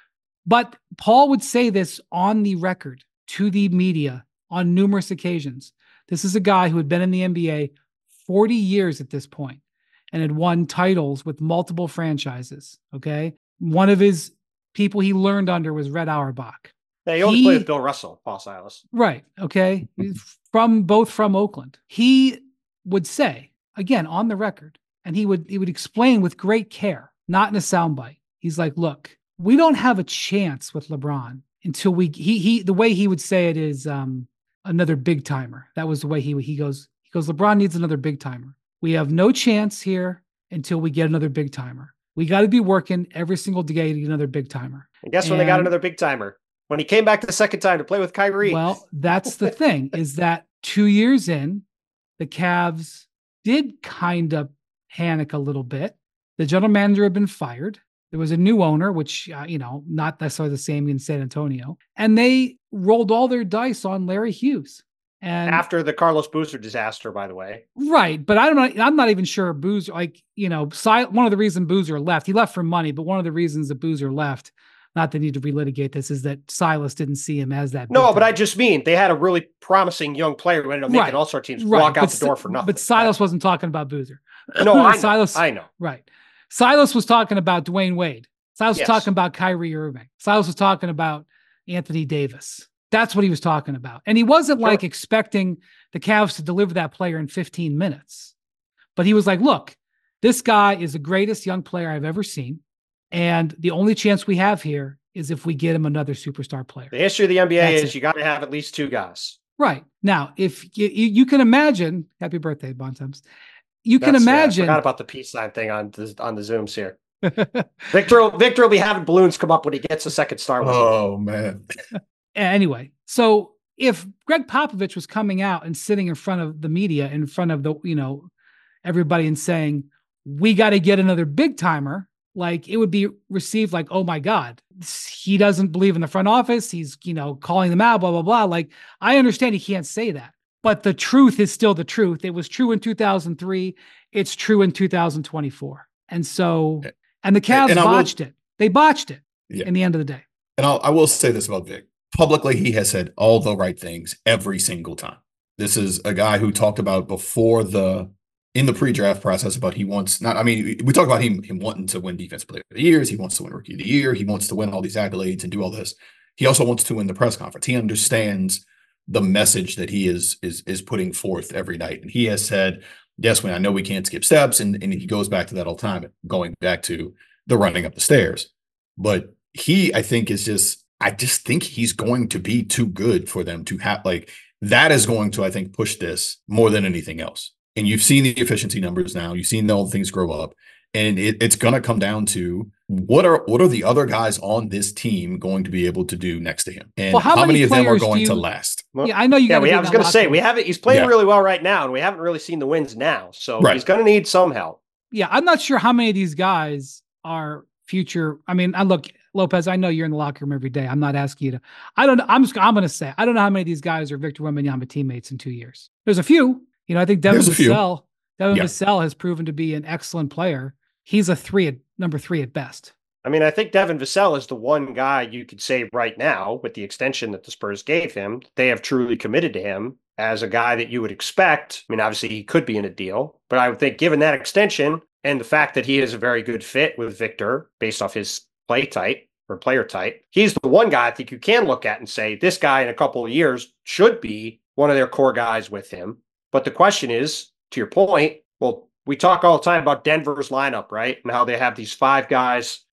Speaker 1: but Paul would say this on the record to the media on numerous occasions. This is a guy who had been in the N B A forty years at this point and had won titles with multiple franchises. Okay. One of his people he learned under was Red Auerbach.
Speaker 2: Yeah, he only
Speaker 1: He-
Speaker 2: played with Bill Russell, Paul Silas.
Speaker 1: Right. Okay. From both from Oakland. He would say, again, on the record, and he would he would explain with great care, not in a soundbite. He's like, look, we don't have a chance with LeBron until we he he the way he would say it is um another big timer. That was the way he he goes, he goes, LeBron needs another big timer. We have no chance here until we get another big timer. We got to be working every single day to get another big timer.
Speaker 2: And guess when they got
Speaker 1: And-
Speaker 2: another big timer? When he came back the second time to play with Kyrie.
Speaker 1: Well, that's the thing is that two years in, the Cavs did kind of panic a little bit. The general manager had been fired. There was a new owner, which, uh, you know, not necessarily the same in San Antonio. And they rolled all their dice on Larry Hughes. And
Speaker 2: after the Carlos Boozer disaster, by the way.
Speaker 1: right. But I don't know. I'm not even sure Boozer, like, you know, si- one of the reasons Boozer left, he left for money, but one of the reasons that Boozer left, not that need to relitigate this, is that Silas didn't see him as that.
Speaker 2: No,
Speaker 1: big
Speaker 2: but I
Speaker 1: time.
Speaker 2: just mean they had a really promising young player who ended up making
Speaker 1: Right.
Speaker 2: all-star teams
Speaker 1: Right,
Speaker 2: walk out
Speaker 1: but
Speaker 2: the door
Speaker 1: Si-
Speaker 2: for nothing.
Speaker 1: But Silas wasn't talking about Boozer.
Speaker 2: No, I know.
Speaker 1: Silas,
Speaker 2: I know.
Speaker 1: right. Silas was talking about Dwayne Wade. Silas
Speaker 2: Yes.
Speaker 1: was talking about Kyrie Irving. Silas was talking about Anthony Davis. That's what he was talking about. And he wasn't
Speaker 2: Sure.
Speaker 1: like expecting the Cavs to deliver that player in fifteen minutes. But he was like, look, this guy is the greatest young player I've ever seen. And the only chance we have here is if we get him another superstar player.
Speaker 2: The history of the N B A
Speaker 1: That's
Speaker 2: is
Speaker 1: it.
Speaker 2: you got to have at least two guys.
Speaker 1: Right. Now, if you, you, you can imagine, happy birthday, Bontemps. You can
Speaker 2: That's- yeah, I
Speaker 1: imagine.
Speaker 2: forgot about the peace sign thing on the, on the Zooms here. Victor, will- Victor will be having balloons come up when he gets a second star. with him.
Speaker 3: Oh man.
Speaker 1: Anyway, so if Greg Popovich was coming out and sitting in front of the media, in front of the, you know, everybody and saying, we got to get another big timer, like it would be received like, oh my God, he doesn't believe in the front office. He's, you know, calling them out, blah, blah, blah. Like, I understand he can't say that, but the truth is still the truth. It was true in two thousand three. It's true in two thousand twenty-four. And so, and the Cavs
Speaker 3: and I will-
Speaker 1: botched it. They botched it
Speaker 3: Yeah.
Speaker 1: in the end of the day.
Speaker 3: And I'll, I will say this about Vic. Publicly, he has said all the right things every single time. This is a guy who talked about before the in the pre-draft process about he wants not. I mean, we talk about him him wanting to win Defensive Player of the Years. He wants to win Rookie of the Year. He wants to win all these accolades and do all this. He also wants to win the press conference. He understands the message that he is is is putting forth every night, and he has said, "Yes, when I know we can't skip steps," and and he goes back to that all the time, going back to the running up the stairs. But he, I think, is just. I just think he's going to be too good for them to have like that is going to, I think, push this more than anything else. And you've seen the efficiency numbers now. You've seen all the things grow up, and it, it's going to come down to what are what are the other guys on this team going to be able to do next to him, and
Speaker 1: Well, how
Speaker 3: how,
Speaker 1: many
Speaker 3: many of them are
Speaker 1: players do
Speaker 3: going to
Speaker 1: you-
Speaker 3: last.
Speaker 2: Well,
Speaker 1: Yeah, I know you
Speaker 2: yeah,
Speaker 1: got.
Speaker 2: we, I was going to say we
Speaker 1: have.
Speaker 2: haven't. He's playing
Speaker 3: Yeah.
Speaker 2: really well right now, and we haven't really seen the wins now. So
Speaker 3: Right.
Speaker 2: he's going to need some help.
Speaker 1: Yeah, I'm not sure how many of these guys are future. I mean, I look, Lopez, I know you're in the locker room every day. I'm not asking you to. I don't know. I'm just. I'm going to say I don't know how many of these guys are Victor Wembanyama teammates in two years. There's a few. You know, I think Devin
Speaker 3: There's a few.
Speaker 1: Vassell. Devin
Speaker 3: Yeah.
Speaker 1: Vassell has proven to be an excellent player. He's a three at number three at best.
Speaker 2: I mean, I think Devin Vassell is the one guy you could say right now, with the extension that the Spurs gave him, they have truly committed to him as a guy that you would expect. I mean, obviously he could be in a deal, but I would think given that extension and the fact that he is a very good fit with Victor based off his play type or player type, he's the one guy I think you can look at and say, this guy in a couple of years should be one of their core guys with him. But the question is, to your point, well, we talk all the time about Denver's lineup, right? And how they have these five guys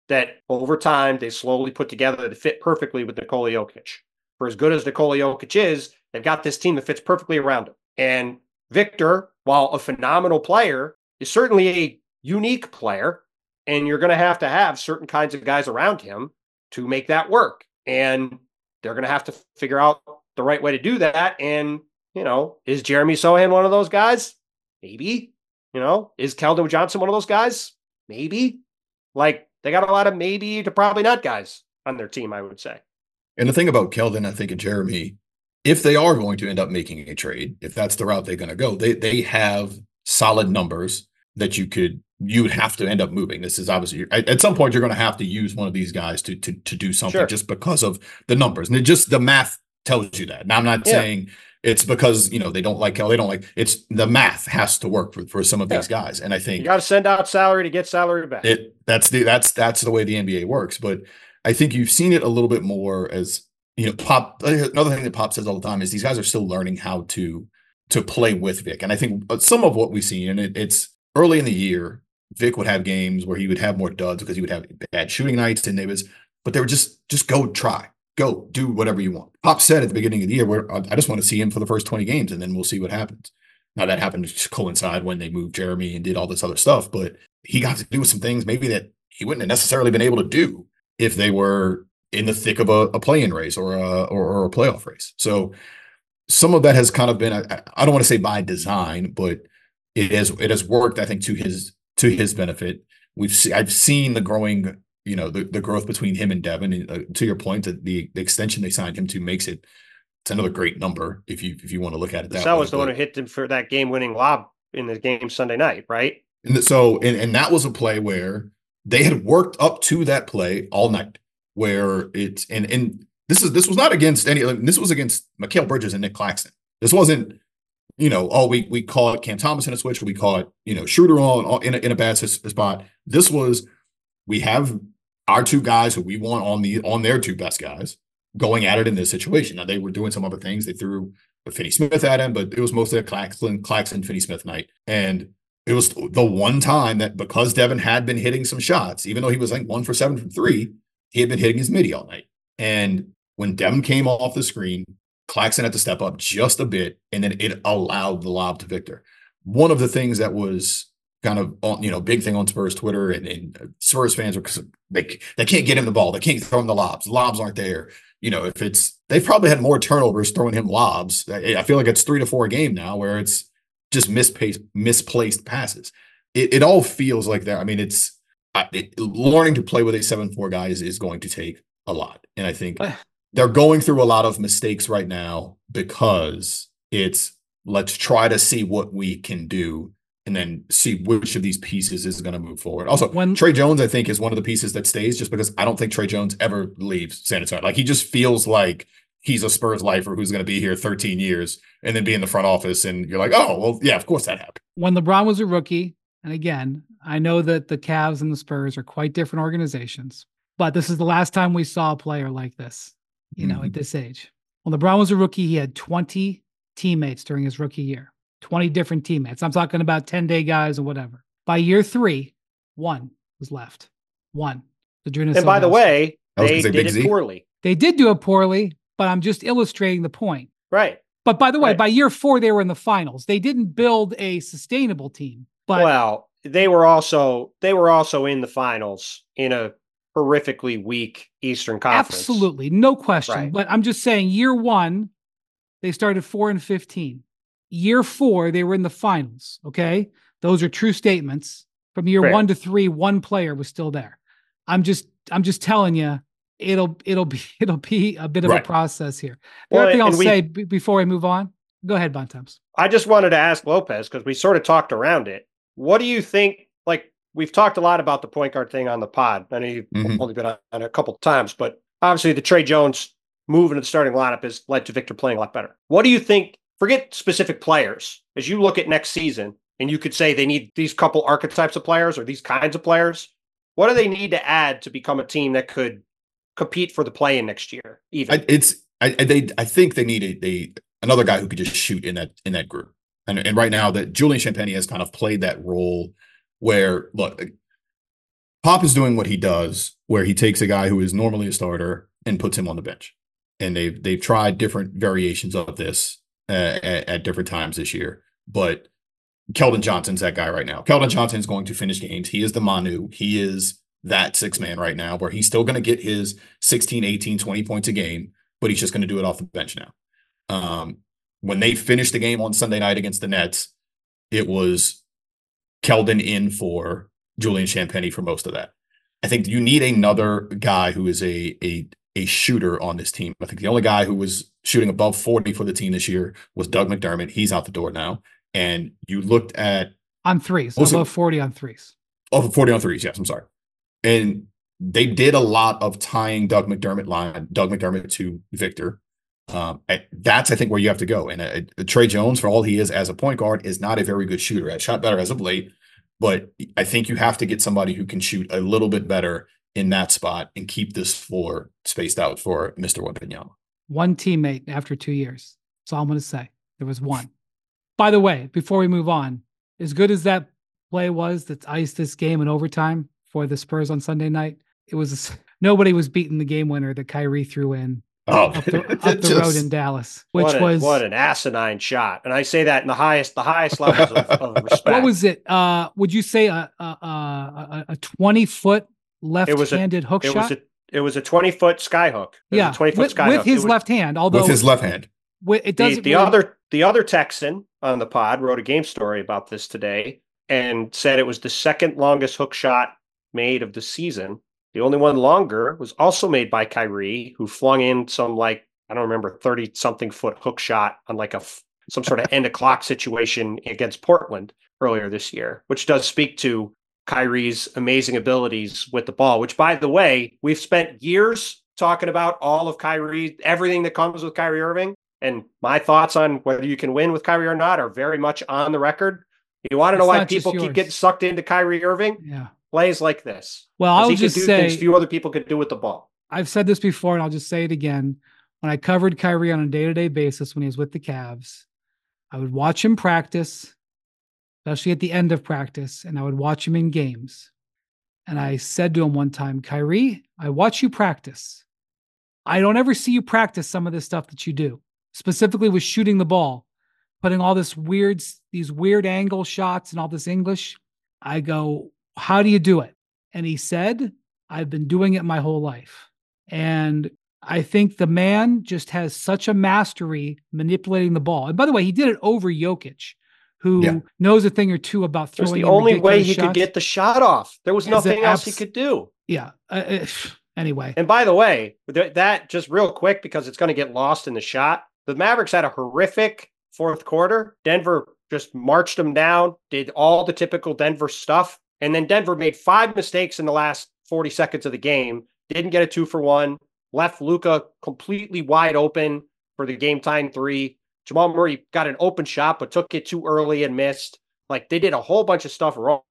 Speaker 2: that over time they slowly put together to fit perfectly with Nikola Jokic. For as good as Nikola Jokic is, they've got this team that fits perfectly around him. And Victor, while a phenomenal player, is certainly a unique player. And you're going to have to have certain kinds of guys around him to make that work. And they're going to have to figure out the right way to do that. And, you know, is Jeremy Sohan one of those guys? Maybe. You know, is Keldon Johnson one of those guys? Maybe. Like, they got a lot of maybe to probably not guys on their team, I would say.
Speaker 3: And the thing about Keldon, I think, and Jeremy, if they are going to end up making a trade, if that's the route they're going to go, they they have solid numbers that you could you would have to end up moving. This is obviously at, at some point you're going to have to use one of these guys to to to do something,
Speaker 2: sure,
Speaker 3: just because of the numbers, and it just the math tells you that. Now I'm not yeah. saying it's because, you know, they don't like Kel, they don't like it's the math has to work for, for some of yeah. these guys, and I think
Speaker 2: you got to send out salary to get salary back.
Speaker 3: It that's the that's that's the way the N B A works, but I think you've seen it a little bit more as, you know, Pop. Another thing that Pop says all the time is these guys are still learning how to to play with Vic, and I think some of what we've seen, and it, it's early in the year, Vic would have games where he would have more duds because he would have bad shooting nights, and they was, but they were just just go try, go do whatever you want. Pop said at the beginning of the year, where I just want to see him for the first twenty games, and then we'll see what happens. Now that happened to coincide when they moved Jeremy and did all this other stuff, but he got to do some things maybe that he wouldn't have necessarily been able to do if they were in the thick of a, a play-in race or a or, or a playoff race. So some of that has kind of been, I, I don't want to say by design, but it has it has worked, I think, to his to his benefit. We've see, I've seen the growing, you know, the, the growth between him and Devin. And, uh, to your point, that the, the extension they signed him to makes it it's another great number if you if you want to look at it that
Speaker 2: That
Speaker 3: way.
Speaker 2: was the
Speaker 3: but,
Speaker 2: one who hit him for that game-winning lob in the game Sunday night, right?
Speaker 3: And so and, and that was a play where they had worked up to that play all night. Where it's and and this is this was not against any like, this was against Mikal Bridges and Nick Claxton. This wasn't, you know, oh we we call it Cam Thomas in a switch, or we call it, you know, Schroeder on in a, in a bad spot. This was we have our two guys who we want on the on their two best guys going at it in this situation. Now they were doing some other things. They threw Finney Smith at him, but it was mostly a Claxton Claxton Finney Smith night. And it was the one time that because Devin had been hitting some shots, even though he was like one for seven from three, he had been hitting his midi all night. And when Devin came off the screen, Claxton had to step up just a bit, and then it allowed the lob to Victor. One of the things that was kind of, you know, big thing on Spurs Twitter, and, and Spurs fans are, because they, they can't get him the ball. They can't throw him the lobs. The lobs aren't there. You know, if it's, they've probably had more turnovers throwing him lobs. I feel like it's three to four a game now where it's just misplaced, misplaced passes. It, it all feels like that. I mean, it's, It, learning to play with a seven four guy is, is going to take a lot. And I think they're going through a lot of mistakes right now because it's let's try to see what we can do and then see which of these pieces is going to move forward. Also, when Trey Jones, I think, is one of the pieces that stays just because I don't think Trey Jones ever leaves San Antonio. Like, he just feels like he's a Spurs lifer who's going to be here thirteen years and then be in the front office. And you're like, oh, well, yeah, of course that happened.
Speaker 1: When LeBron was a rookie, and again, I know that the Cavs and the Spurs are quite different organizations, but this is the last time we saw a player like this, you know, mm-hmm. at this age. When LeBron was a rookie, he had twenty teammates during his rookie year, twenty different teammates. I'm talking about ten-day guys or whatever. By year three, one was left. One. Zydrunas
Speaker 2: and by the way, they did it
Speaker 3: Z.
Speaker 2: poorly.
Speaker 1: They did do it poorly, but I'm just illustrating the point.
Speaker 2: Right.
Speaker 1: But by the way,
Speaker 2: right.
Speaker 1: by year four, they were in the finals. They didn't build a sustainable team. But
Speaker 2: well, they were also they were also in the finals in a horrifically weak Eastern Conference.
Speaker 1: Absolutely, no question.
Speaker 2: Right.
Speaker 1: But I'm just saying, year one, they started four and fifteen. Year four, they were in the finals. Okay, those are true statements. From year right. one to three, one player was still there. I'm just I'm just telling you, it'll it'll be it'll be a bit of right. a process here. The well, other thing I'll we, say b- before we move on, go ahead, Bontemps.
Speaker 2: I just wanted to ask Lopez because we sort of talked around it. What do you think? Like, we've talked a lot about the point guard thing on the pod. I know you've mm-hmm. only been on it a couple of times, but obviously the Trey Jones move into the starting lineup has led to Victor playing a lot better. What do you think? Forget specific players. As you look at next season, and you could say they need these couple archetypes of players or these kinds of players, what do they need to add to become a team that could compete for the play-in next year? Even
Speaker 3: I, it's I they I think they need a they another guy who could just shoot in that in that group. And, and right now that Julian Champagnie has kind of played that role where, look, Pop is doing what he does, where he takes a guy who is normally a starter and puts him on the bench. And they've they've tried different variations of this uh, at, at different times this year. But Keldon Johnson's that guy right now. Keldon Johnson is going to finish games. He is the Manu. He is that six man right now, where he's still going to get his sixteen, eighteen, twenty points a game, but he's just going to do it off the bench now. Um, when they finished the game on Sunday night against the Nets, it was Keldon in for Julian Champagnie for most of that. I think you need another guy who is a a a shooter on this team. I think the only guy who was shooting above forty for the team this year was Doug McDermott. He's out the door now. And you looked at
Speaker 1: on threes, above forty on threes.
Speaker 3: Oh, forty on threes. Yes, I'm sorry. And they did a lot of tying Doug McDermott line, Doug McDermott to Victor. Um, that's I think where you have to go. And uh, uh, Tre Jones, for all he is as a point guard, is not a very good shooter. Has shot better as of late, but I think you have to get somebody who can shoot a little bit better in that spot and keep this floor spaced out for Mister Wembanyama.
Speaker 1: One teammate after two years. That's all I'm going to say. There was one. By the way, before we move on, as good as that play was that's iced this game in overtime for the Spurs on Sunday night, it was nobody was beating the game winner that Kyrie threw in
Speaker 3: oh,
Speaker 1: up the, up the just, road in Dallas, which
Speaker 2: what a,
Speaker 1: was
Speaker 2: what an asinine shot. And I say that in the highest, the highest levels of, of respect.
Speaker 1: What was it? Uh, would you say a a, a, a twenty foot left-handed hook
Speaker 2: it
Speaker 1: shot?
Speaker 2: Was a, it was a twenty foot sky hook. It
Speaker 1: yeah,
Speaker 2: was a twenty foot
Speaker 1: with,
Speaker 2: sky
Speaker 1: with
Speaker 2: hook.
Speaker 1: his
Speaker 2: was,
Speaker 1: left hand. Although
Speaker 3: with his left hand,
Speaker 1: it doesn't.
Speaker 2: The, the
Speaker 1: really...
Speaker 2: other the other Texan on the pod wrote a game story about this today and said it was the second longest hook shot made of the season. The only one longer was also made by Kyrie, who flung in some like I don't remember thirty something foot hook shot on like a some sort of end of clock situation against Portland earlier this year, which does speak to Kyrie's amazing abilities with the ball, which, by the way, we've spent years talking about all of Kyrie, everything that comes with Kyrie Irving. And my thoughts on whether you can win with Kyrie or not are very much on the record. You want to know why people keep getting sucked into Kyrie Irving?
Speaker 1: Yeah.
Speaker 2: Plays like this.
Speaker 1: Well, I'll
Speaker 2: he
Speaker 1: just
Speaker 2: can do
Speaker 1: say
Speaker 2: things few other people could do with the ball.
Speaker 1: I've said this before, and I'll just say it again. When I covered Kyrie on a day-to-day basis when he was with the Cavs, I would watch him practice, especially at the end of practice, and I would watch him in games. And I said to him one time, Kyrie, I watch you practice. I don't ever see you practice some of this stuff that you do, specifically with shooting the ball, putting all this weird, these weird angle shots and all this English. I go, how do you do it? And he said, I've been doing it my whole life. And I think the man just has such a mastery manipulating the ball. And by the way, he did it over Jokic, who yeah. knows a thing or two about throwing.
Speaker 2: It was the only way he
Speaker 1: shots.
Speaker 2: could get the shot off. There was nothing else abs- he could do.
Speaker 1: Yeah. Uh, anyway.
Speaker 2: And by the way, th- that just real quick, because it's going to get lost in the shot. The Mavericks had a horrific fourth quarter. Denver just marched them down, did all the typical Denver stuff. And then Denver made five mistakes in the last forty seconds of the game. Didn't get a two for one. Left Luka completely wide open for the game time three. Jamal Murray got an open shot, but took it too early and missed. Like, they did a whole bunch of stuff wrong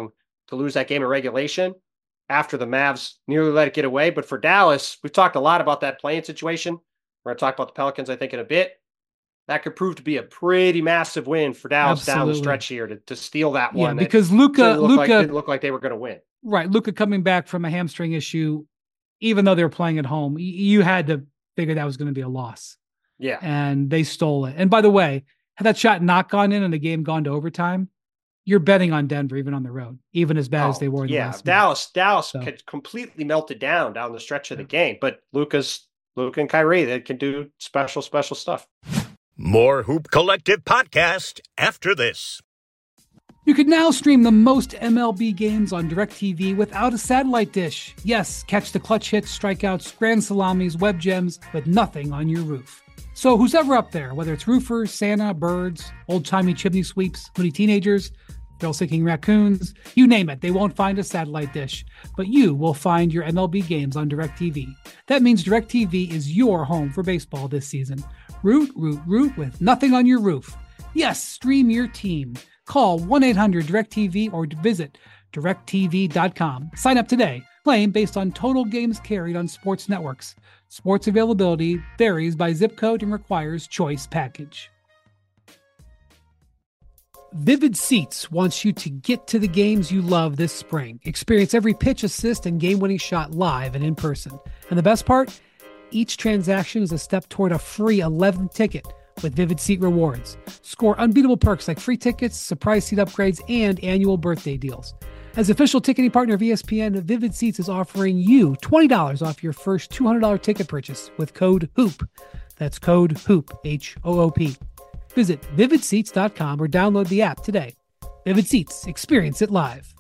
Speaker 2: to lose that game in regulation after the Mavs nearly let it get away. But for Dallas, we've talked a lot about that playing situation. We're going to talk about the Pelicans, I think, in a bit. That could prove to be a pretty massive win for Dallas Absolutely. down the stretch here to, to steal that one.
Speaker 1: Yeah, because Luka, Luka
Speaker 2: like, didn't look like they were going to win.
Speaker 1: Right, Luka coming back from a hamstring issue, even though they were playing at home, you had to figure that was going to be a loss.
Speaker 2: Yeah.
Speaker 1: And they stole it. And by the way, had that shot not gone in and the game gone to overtime, you're betting on Denver, even on the road, even as bad oh, as they were in
Speaker 2: yeah.
Speaker 1: the last
Speaker 2: Dallas,
Speaker 1: minute.
Speaker 2: Dallas
Speaker 1: so.
Speaker 2: could completely melted down down the stretch of the game. But Luka's, Luka and Kyrie, they can do special, special stuff.
Speaker 4: More Hoop Collective podcast after this.
Speaker 1: You can now stream the most M L B games on DirecTV without a satellite dish. Yes, catch the clutch hits, strikeouts, grand salamis, web gems with nothing on your roof. So who's ever up there, whether it's roofers, Santa, birds, old-timey chimney sweeps, moody teenagers, thrill-seeking raccoons, you name it, they won't find a satellite dish. But you will find your M L B games on DirecTV. That means DirecTV is your home for baseball this season. Root, root, root with nothing on your roof. Yes, stream your team. Call one eight hundred direct T V or visit direct T V dot com. Sign up today. Claim based on total games carried on sports networks. Sports availability varies by zip code and requires choice package. Vivid Seats wants you to get to the games you love this spring. Experience every pitch, assist, and game-winning shot live and in person. And the best part? Each transaction is a step toward a free eleventh ticket with Vivid Seat Rewards. Score unbeatable perks like free tickets, surprise seat upgrades, and annual birthday deals. As official ticketing partner of E S P N, Vivid Seats is offering you twenty dollars off your first two hundred dollars ticket purchase with code HOOP. That's code HOOP, H O O P. Visit vivid seats dot com or download the app today. Vivid Seats, experience it live.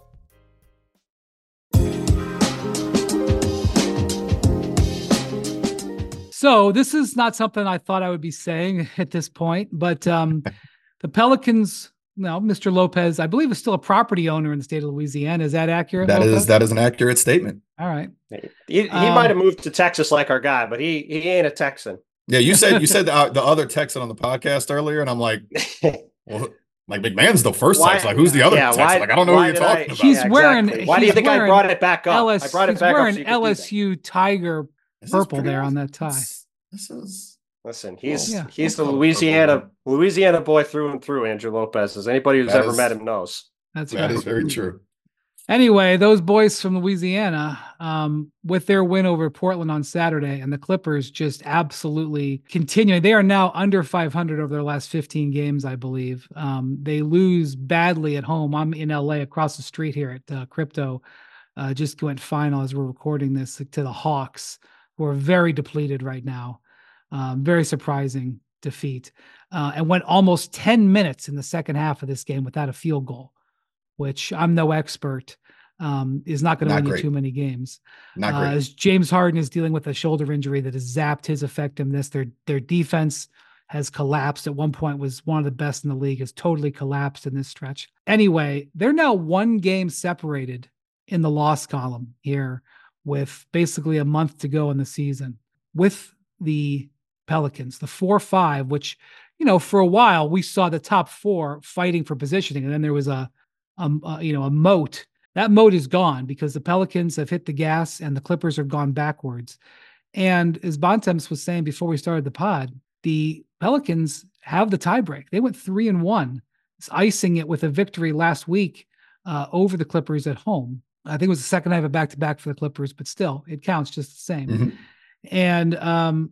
Speaker 1: So this is not something I thought I would be saying at this point, but um, the Pelicans, no, Mister Lopez, I believe is still a property owner in the state of Louisiana. Is that accurate?
Speaker 3: That
Speaker 1: Lopez?
Speaker 3: is that is an accurate statement.
Speaker 1: All right.
Speaker 2: He, he
Speaker 1: Um,
Speaker 2: might have moved to Texas like our guy, but he he ain't a Texan.
Speaker 3: Yeah, you said you said the, the other Texan on the podcast earlier, and I'm like, well, like McMahon's the first
Speaker 2: Why-
Speaker 3: Texan. Like, who's the other
Speaker 2: yeah,
Speaker 3: Texan?
Speaker 2: why-
Speaker 3: like, I don't know
Speaker 2: why
Speaker 3: what you're
Speaker 2: did I-
Speaker 3: talking about.
Speaker 1: He's
Speaker 2: Yeah,
Speaker 1: wearing.
Speaker 2: exactly. Why do you
Speaker 1: he's
Speaker 2: think I
Speaker 1: wearing
Speaker 2: brought it back up?
Speaker 1: L S,
Speaker 2: I brought it
Speaker 1: he's
Speaker 2: back up so
Speaker 1: wearing
Speaker 2: you could do
Speaker 1: L
Speaker 2: that.
Speaker 1: S U Tiger
Speaker 3: This is
Speaker 1: purple
Speaker 3: pretty
Speaker 1: there on
Speaker 3: awesome.
Speaker 1: that tie.
Speaker 3: This, this is
Speaker 2: Listen, he's
Speaker 1: Yeah.
Speaker 2: he's the
Speaker 3: Let's call it
Speaker 2: Louisiana
Speaker 3: purple.
Speaker 2: Louisiana boy through and through. Andrew Lopez, as anybody who's
Speaker 3: That
Speaker 2: ever
Speaker 3: is-
Speaker 2: met him knows.
Speaker 1: That's
Speaker 3: that
Speaker 1: right.
Speaker 3: is very true.
Speaker 1: Anyway, those boys from Louisiana, um, with their win over Portland on Saturday, and the Clippers just absolutely continuing. They are now under five hundred over their last fifteen games, I believe. Um, they lose badly at home. I'm in L A across the street here at uh, Crypto. Uh, just went final as we're recording this to the Hawks, who are very depleted right now. Um, very surprising defeat. Uh, and went almost ten minutes in the second half of this game without a field goal, which I'm no expert, um, is not going to
Speaker 3: Not
Speaker 1: win you
Speaker 3: great.
Speaker 1: too many games.
Speaker 3: Not
Speaker 1: Uh,
Speaker 3: great.
Speaker 1: as James Harden is dealing with a shoulder injury that has zapped his effectiveness, their their defense has collapsed. At one point was one of the best in the league, has totally collapsed in this stretch. Anyway, they're now one game separated in the loss column here with basically a month to go in the season with the Pelicans, the four five, which, you know, for a while we saw the top four fighting for positioning. And then there was a, um, uh, you know, a moat. That moat is gone because the Pelicans have hit the gas and the Clippers have gone backwards. And as Bontemps was saying before we started the pod, the Pelicans have the tiebreak. They went three and one, it's icing it with a victory last week uh, over the Clippers at home. I think it was the second night of a back-to-back for the Clippers, but still, it counts just the same.
Speaker 3: Mhm.
Speaker 1: And um,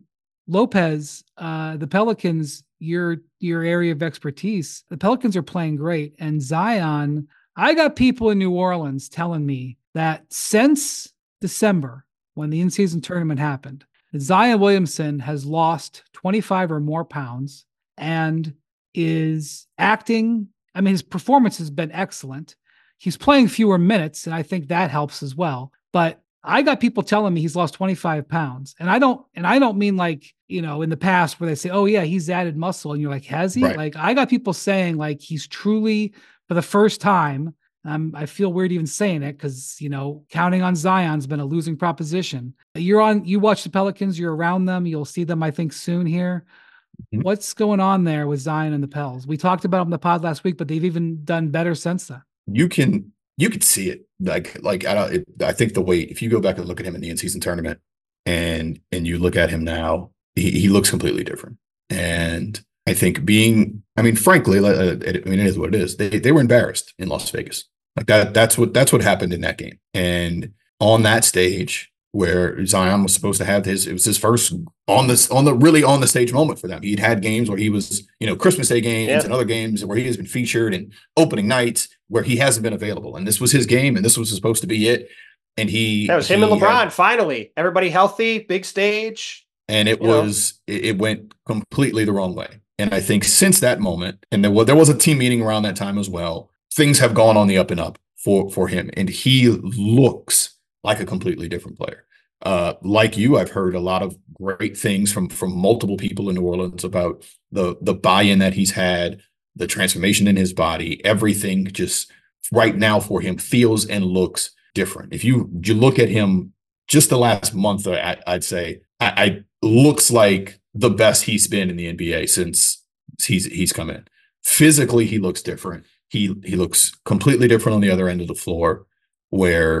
Speaker 1: Lopez, uh, the Pelicans, your your area of expertise, the Pelicans are playing great. And Zion, I got people in New Orleans telling me that since December, when the in-season tournament happened, Zion Williamson has lost twenty-five or more pounds and is acting. I mean, his performance has been excellent. He's playing fewer minutes, and I think that helps as well. But I got people telling me he's lost twenty-five pounds. And I don't, and I don't mean like, you know, in the past where they say, oh yeah, he's added muscle. And you're like, has he?
Speaker 3: Right.
Speaker 1: Like, I got people saying like, he's truly for the first time. Um, I feel weird even saying it because, you know, counting on Zion's been a losing proposition. You're on, you watch the Pelicans, you're around them. You'll see them, I think, soon here.
Speaker 3: Mhm.
Speaker 1: What's going on there with Zion and the Pels? We talked about them in the pod last week, but they've even done better since then.
Speaker 3: You can you can see it. Like like I don't. It, I think the weight. If you go back and look at him in the in-season tournament, and and you look at him now, he, he looks completely different. And I think being, I mean, frankly, uh, it, I mean, it is what it is. They they were embarrassed in Las Vegas. Like that. That's what that's what happened in that game. And on that stage where Zion was supposed to have his, it was his first on this on the really on the stage moment for them. He'd had games where he was, you know, Christmas Day games
Speaker 2: Yeah.
Speaker 3: and other games where he has been featured, and opening nights where he hasn't been available. And this was his game, and this was supposed to be it. And he
Speaker 2: That was him
Speaker 3: he
Speaker 2: and LeBron.
Speaker 3: had-
Speaker 2: Finally, everybody healthy, big stage.
Speaker 3: and it
Speaker 2: You know?
Speaker 3: was it, it went completely the wrong way. And I think since that moment, and there was there was a team meeting around that time as well, things have gone on the up and up for for him, and he looks like a completely different player. Uh, like you, I've heard a lot of great things from from multiple people in New Orleans about the the buy-in that he's had, the transformation in his body, everything just right now for him feels and looks different. If you you look at him just the last month, I, I'd say I, I looks like the best he's been in the N B A since he's he's come in. Physically, he looks different. He he looks completely different on the other end of the floor, where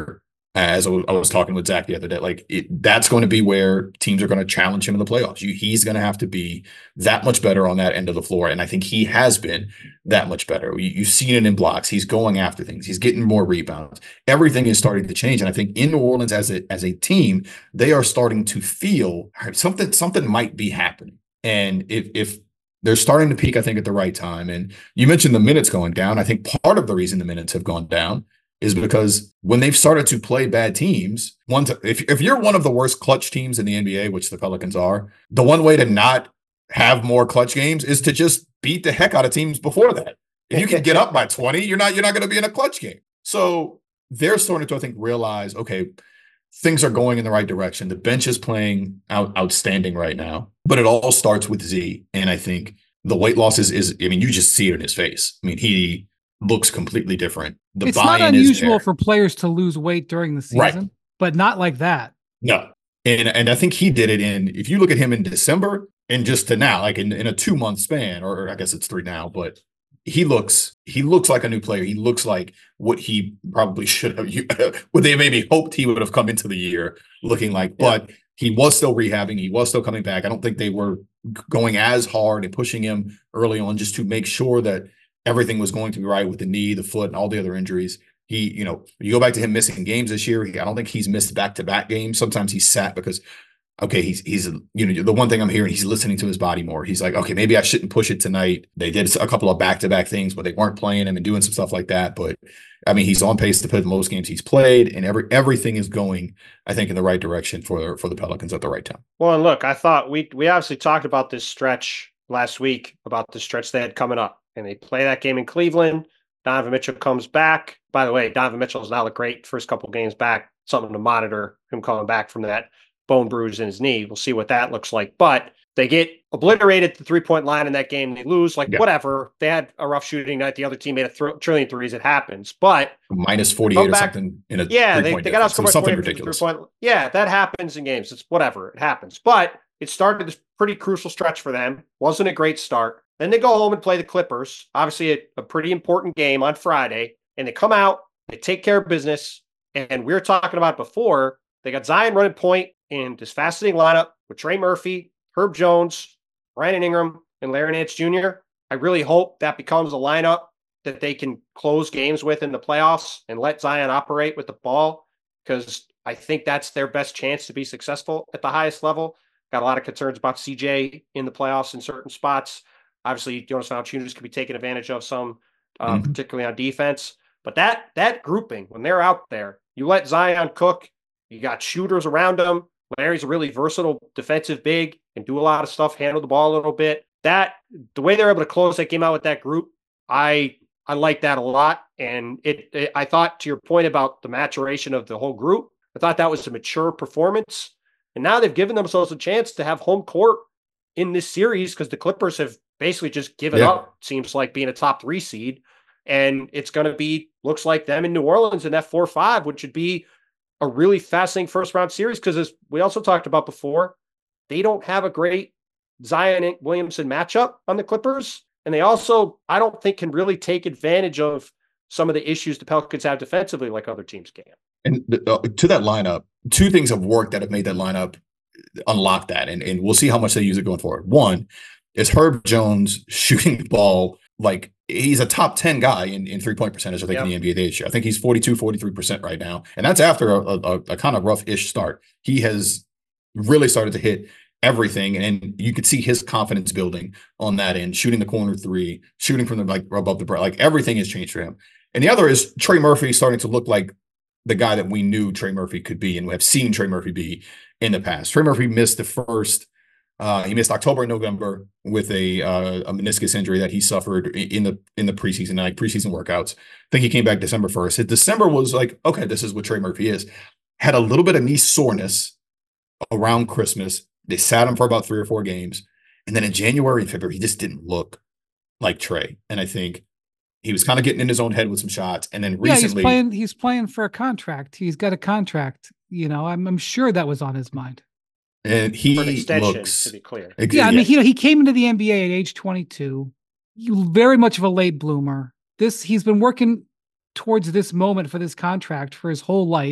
Speaker 3: As I was, I was talking with Zach the other day, like it, that's going to be where teams are going to challenge him in the playoffs. You, he's going to have to be that much better on that end of the floor, and I think he has been that much better. You, you've seen it in blocks. He's going after things. He's getting more rebounds. Everything is starting to change, and I think in New Orleans as a as a team, they are starting to feel something. Something might be happening, and if if they're starting to peak, I think at the right time. And you mentioned the minutes going down. I think part of the reason the minutes have gone down is because when they've started to play bad teams, one to, if if you're one of the worst clutch teams in the N B A, which the Pelicans are, the one way to not have more clutch games is to just beat the heck out of teams before that. If you can get up by twenty, you're not you're not going to be in a clutch game. So they're starting to, I think, realize, okay, things are going in the right direction. The bench is playing out outstanding right now, but it all starts with Z. And I think the weight loss is, is I mean, you just see it in his face. I mean, he looks completely different. The
Speaker 1: it's not unusual for players to lose weight during the season,
Speaker 3: right,
Speaker 1: but not like that.
Speaker 3: No. And and I think he did it in, if you look at him in December and just to now, like in, in a two month span, or I guess it's three now, but he looks, he looks like a new player. He looks like what he probably should have, what they maybe hoped he would have come into the year looking like, yeah. But he was still rehabbing. He was still coming back. I don't think they were going as hard and pushing him early on just to make sure that everything was going to be right with the knee, the foot, and all the other injuries. He, you know, you go back to him missing games this year. He, I don't think he's missed back-to-back games. Sometimes he's sat because, okay, he's, he's, you know, the one thing I'm hearing, he's listening to his body more. He's like, okay, maybe I shouldn't push it tonight. They did a couple of back-to-back things, but they weren't playing him and doing some stuff like that. But I mean, he's on pace to play the most games he's played, and every everything is going, I think, in the right direction for for the Pelicans at the right time.
Speaker 2: Well, and look, I thought we we obviously talked about this stretch last week, about the stretch they had coming up. And they play that game in Cleveland. Donovan Mitchell comes back. By the way, Donovan Mitchell has not looked great first couple games back. Something to monitor him coming back from that bone bruise in his knee. We'll see what that looks like. But they get obliterated at the three-point line in that game. They lose. Like, yeah. Whatever. They had a rough shooting night. The other team made a th- trillion threes. It happens. But
Speaker 3: minus forty-eight or something in a
Speaker 2: yeah, they, they got outscored by
Speaker 3: something ridiculous.
Speaker 2: Point. Yeah, that happens in games. It's whatever. It happens. But it started this pretty crucial stretch for them. Wasn't a great start. Then they go home and play the Clippers, obviously a, a pretty important game on Friday, and they come out, they take care of business, and we were talking about before, they got Zion running point in this fascinating lineup with Trey Murphy, Herb Jones, Brandon Ingram, and Larry Nance Junior I really hope that becomes a lineup that they can close games with in the playoffs and let Zion operate with the ball, because I think that's their best chance to be successful at the highest level. Got a lot of concerns about C J in the playoffs in certain spots. Obviously, Jonas Valanciunas could be taken advantage of some, uh, mm-hmm. particularly on defense. But that that grouping, when they're out there, you let Zion cook. You got shooters around him. Larry's a really versatile defensive big and do a lot of stuff, handle the ball a little bit. That the way they're able to close that game out with that group, I I like that a lot. And it, it I thought, to your point about the maturation of the whole group, I thought that was a mature performance. And now they've given themselves a chance to have home court in this series, because the Clippers have basically just given yeah. up, seems like, being a top three seed. And it's going to be, looks like them in New Orleans in that four five, which would be a really fascinating first round series. Because as we also talked about before, they don't have a great Zion Williamson matchup on the Clippers. And they also, I don't think, can really take advantage of some of the issues the Pelicans have defensively like other teams can.
Speaker 3: And uh, to that lineup, two things have worked that have made that lineup unlock that. And, and we'll see how much they use it going forward. One is Herb Jones shooting the ball like he's a top ten guy in, in three-point percentage, I think, yep. in the N B A this year. I think he's forty-two, forty-three percent right now. And that's after a, a, a kind of rough-ish start. He has really started to hit everything, and you could see his confidence building on that end, shooting the corner three, shooting from the like above the break. Like everything has changed for him. And the other is Trey Murphy starting to look like the guy that we knew Trey Murphy could be and we have seen Trey Murphy be in the past. Trey Murphy missed the first Uh, he missed October and November with a uh, a meniscus injury that he suffered in the in the preseason, like preseason workouts. I think he came back December first. His December was like, okay, this is what Trey Murphy is. Had a little bit of knee soreness around Christmas. They sat him for about three or four games. And then in January and February, he just didn't look like Trey. And I think he was kind of getting in his own head with some shots. And then recently,
Speaker 1: yeah, he's playing, he's playing for a contract. He's got a contract. You know, I'm, I'm sure that was on his mind.
Speaker 3: And he
Speaker 2: for an extension,
Speaker 3: looks
Speaker 2: to be clear.
Speaker 1: Ex- yeah, I mean, you know, he came into the N B A at age twenty-two. You very much of a late bloomer. This he's been working towards this moment for this contract for his whole life.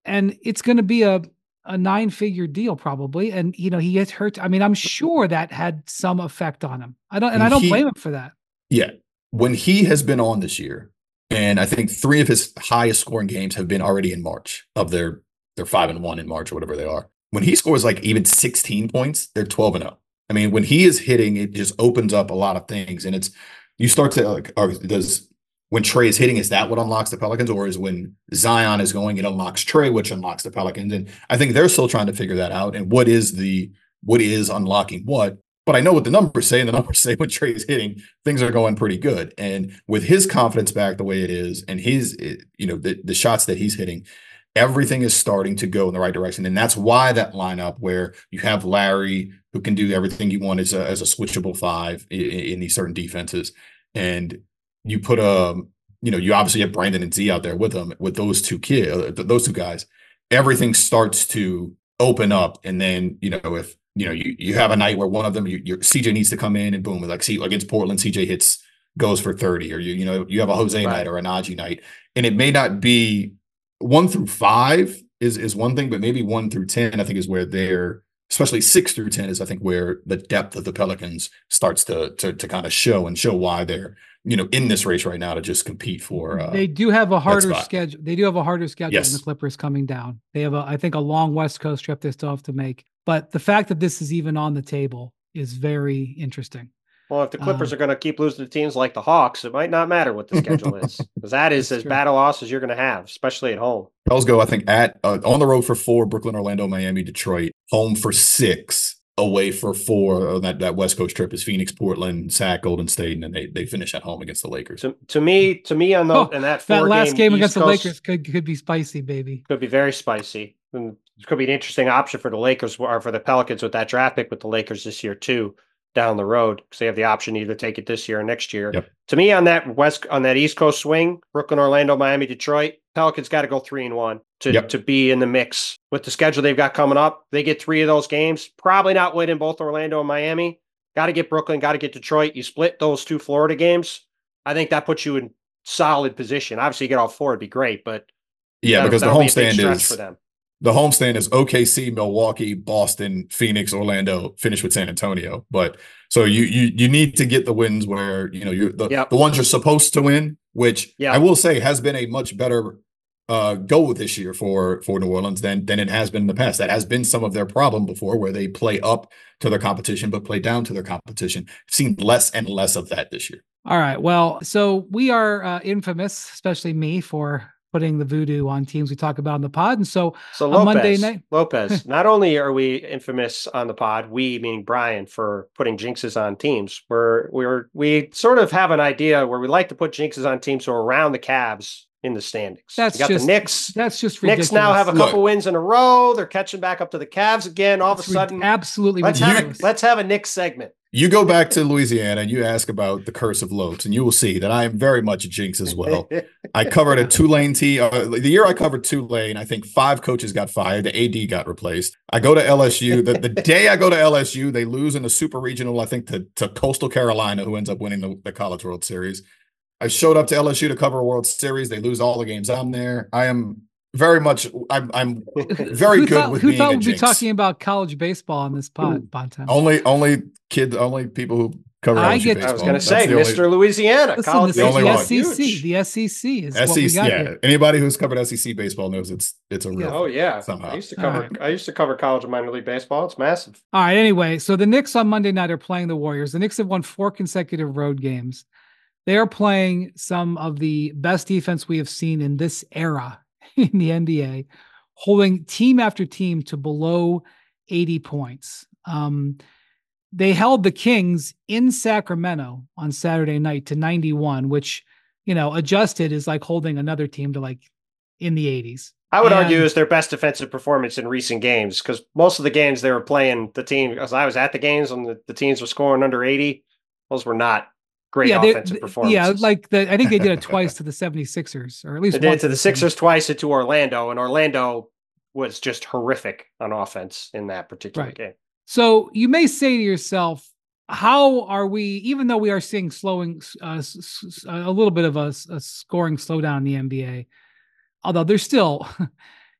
Speaker 1: and it's going to be a, a nine figure deal probably. And, you know, he gets hurt. I mean, I'm sure that had some effect on him. I don't, and, and I don't he, blame him for that.
Speaker 3: Yeah. When he has been on this year, and I think three of his highest scoring games have been already in March of their, their five and one in March or whatever they are. When he scores like even sixteen points, they're twelve and oh. I mean, when he is hitting, it just opens up a lot of things. And it's, you start to like, or does, when Trae is hitting, is that what unlocks the Pelicans? Or is when Zion is going, it unlocks Trae, which unlocks the Pelicans? And I think they're still trying to figure that out. And what is the, what is unlocking what? But I know what the numbers say, and the numbers say when Trae is hitting, things are going pretty good. And with his confidence back the way it is, and his, you know, the, the shots that he's hitting, everything is starting to go in the right direction. And that's why that lineup where you have Larry, who can do everything you want as a, as a switchable five in, in these certain defenses. And you put a, you know, you obviously have Brandon and Z out there with them, with those two kids, those two guys, everything starts to open up. And then, you know, if, you know, you, you have a night where one of them, you, your C J needs to come in and boom, like see against Portland, C J hits, goes for thirty, or you, you know, you have a Jose right. night or a Najee night. And it may not be one through five is, is one thing, but maybe one through ten, I think is where they're, especially six through ten is I think where the depth of the Pelicans starts to, to, to kind of show and show why they're, you know, in this race right now to just compete for. Uh,
Speaker 1: they do have a harder schedule. They do have a harder schedule
Speaker 3: yes.
Speaker 1: than the Clippers coming down. They have a, I think a long West Coast trip they still have to make, but the fact that this is even on the table is very interesting.
Speaker 2: Well, if the Clippers um, are going to keep losing to teams like the Hawks, it might not matter what the schedule is, because that is as true. bad a loss as you're going to have, especially at home.
Speaker 3: Pels go, I think, at uh, on the road for four, Brooklyn, Orlando, Miami, Detroit, home for six, away for four. Uh, that, that West Coast trip is Phoenix, Portland, Sac, Golden State, and then they, they finish at home against the Lakers.
Speaker 2: To, to me, to me, on the oh, in that four
Speaker 1: that last game, game against
Speaker 2: Coast,
Speaker 1: the Lakers could could be spicy, baby.
Speaker 2: Could be very spicy. And it could be an interesting option for the Lakers or for the Pelicans with that draft pick with the Lakers this year too. Down the road, because they have the option to either take it this year or next year.
Speaker 3: Yep.
Speaker 2: To me, on that west, on that East Coast swing, Brooklyn, Orlando, Miami, Detroit, Pelicans got to go three and one to
Speaker 3: yep.
Speaker 2: to be in the mix with the schedule they've got coming up. They get three of those games, probably not winning both Orlando and Miami. Got to get Brooklyn, got to get Detroit. You split those two Florida games. I think that puts you in solid position. Obviously, you get all four, it'd be great, but
Speaker 3: yeah, because the homestand
Speaker 2: be
Speaker 3: is
Speaker 2: for them.
Speaker 3: The homestand is O K C, Milwaukee, Boston, Phoenix, Orlando, finish with San Antonio. But so you you you need to get the wins where, you know, you're the, yep. the ones you're supposed to win, which yep. I will say has been a much better uh, go this year for, for New Orleans than, than it has been in the past. That has been some of their problem before, where they play up to their competition, but play down to their competition. I've seen less and less of that this year.
Speaker 1: All right. Well, so we are uh, infamous, especially me, for putting the voodoo on teams we talk about in the pod. And so,
Speaker 2: so Lopez,
Speaker 1: on Monday night,
Speaker 2: Lopez, not only are we infamous on the pod, we meaning Brian, for putting jinxes on teams, we're, we're, we sort of have an idea where we like to put jinxes on teams who are around the Cavs in the standings.
Speaker 1: That's
Speaker 2: you got
Speaker 1: just,
Speaker 2: the Knicks.
Speaker 1: That's just ridiculous.
Speaker 2: Knicks now have a couple
Speaker 3: Look,
Speaker 2: wins in a row. They're catching back up to the Cavs again. All of a sudden,
Speaker 1: absolutely
Speaker 2: let's
Speaker 1: ridiculous.
Speaker 2: have, a, let's have a Knicks segment.
Speaker 3: You go back to Louisiana and you ask about the curse of Lopes, and you will see that I am very much a jinx as well. I covered a Tulane team. Uh, the year I covered Tulane, I think five coaches got fired. The A D got replaced. I go to L S U. The, the day I go to L S U, they lose in the Super Regional, I think, to, to Coastal Carolina, who ends up winning the, the College World Series. I showed up to L S U to cover a World Series. They lose all the games I'm there. I am very much, I'm, I'm very
Speaker 1: who
Speaker 3: good
Speaker 1: thought,
Speaker 3: with
Speaker 1: who
Speaker 3: being
Speaker 1: thought
Speaker 3: a
Speaker 1: we'd
Speaker 3: jinx.
Speaker 1: be talking about college baseball on this pod, Bontemps?
Speaker 3: Only, only kids, only people who cover
Speaker 1: I
Speaker 3: L S U
Speaker 1: get.
Speaker 3: baseball.
Speaker 2: I was going to
Speaker 3: That's
Speaker 2: say,
Speaker 3: the
Speaker 2: Mister
Speaker 3: only,
Speaker 2: Louisiana.
Speaker 1: Listen,
Speaker 2: college
Speaker 1: the,
Speaker 3: only
Speaker 1: the
Speaker 3: one.
Speaker 1: S E C.
Speaker 2: Huge.
Speaker 1: The S E C is
Speaker 3: S E C,
Speaker 1: what we got
Speaker 3: yeah.
Speaker 1: here.
Speaker 3: Anybody who's covered S E C baseball knows it's it's a real.
Speaker 2: Oh yeah,
Speaker 3: somehow.
Speaker 2: I used to cover.
Speaker 1: Right.
Speaker 2: I used to cover college and minor league baseball. It's massive.
Speaker 1: All right. Anyway, so the Knicks on Monday night are playing the Warriors. The Knicks have won four consecutive road games. They are playing some of the best defense we have seen in this era in the N B A, holding team after team to below eighty points. Um, they held the Kings in Sacramento on Saturday night to ninety-one, which, you know, adjusted is like holding another team to like in the eighties.
Speaker 2: I would
Speaker 1: and,
Speaker 2: argue is their best defensive performance in recent games, because most of the games they were playing, the team, as I was at the games and the, the teams were scoring under eighty, those were not great
Speaker 1: yeah,
Speaker 2: offensive
Speaker 1: they,
Speaker 2: performances.
Speaker 1: Yeah, like the I think they did it twice to the seventy-sixers, or at least
Speaker 2: they did
Speaker 1: once
Speaker 2: it to the Sixers, twice it to Orlando, and Orlando was just horrific on offense in that particular
Speaker 1: right.
Speaker 2: game.
Speaker 1: So you may say to yourself, how are we, even though we are seeing slowing, uh, a little bit of a, a scoring slowdown in the N B A, although there's still,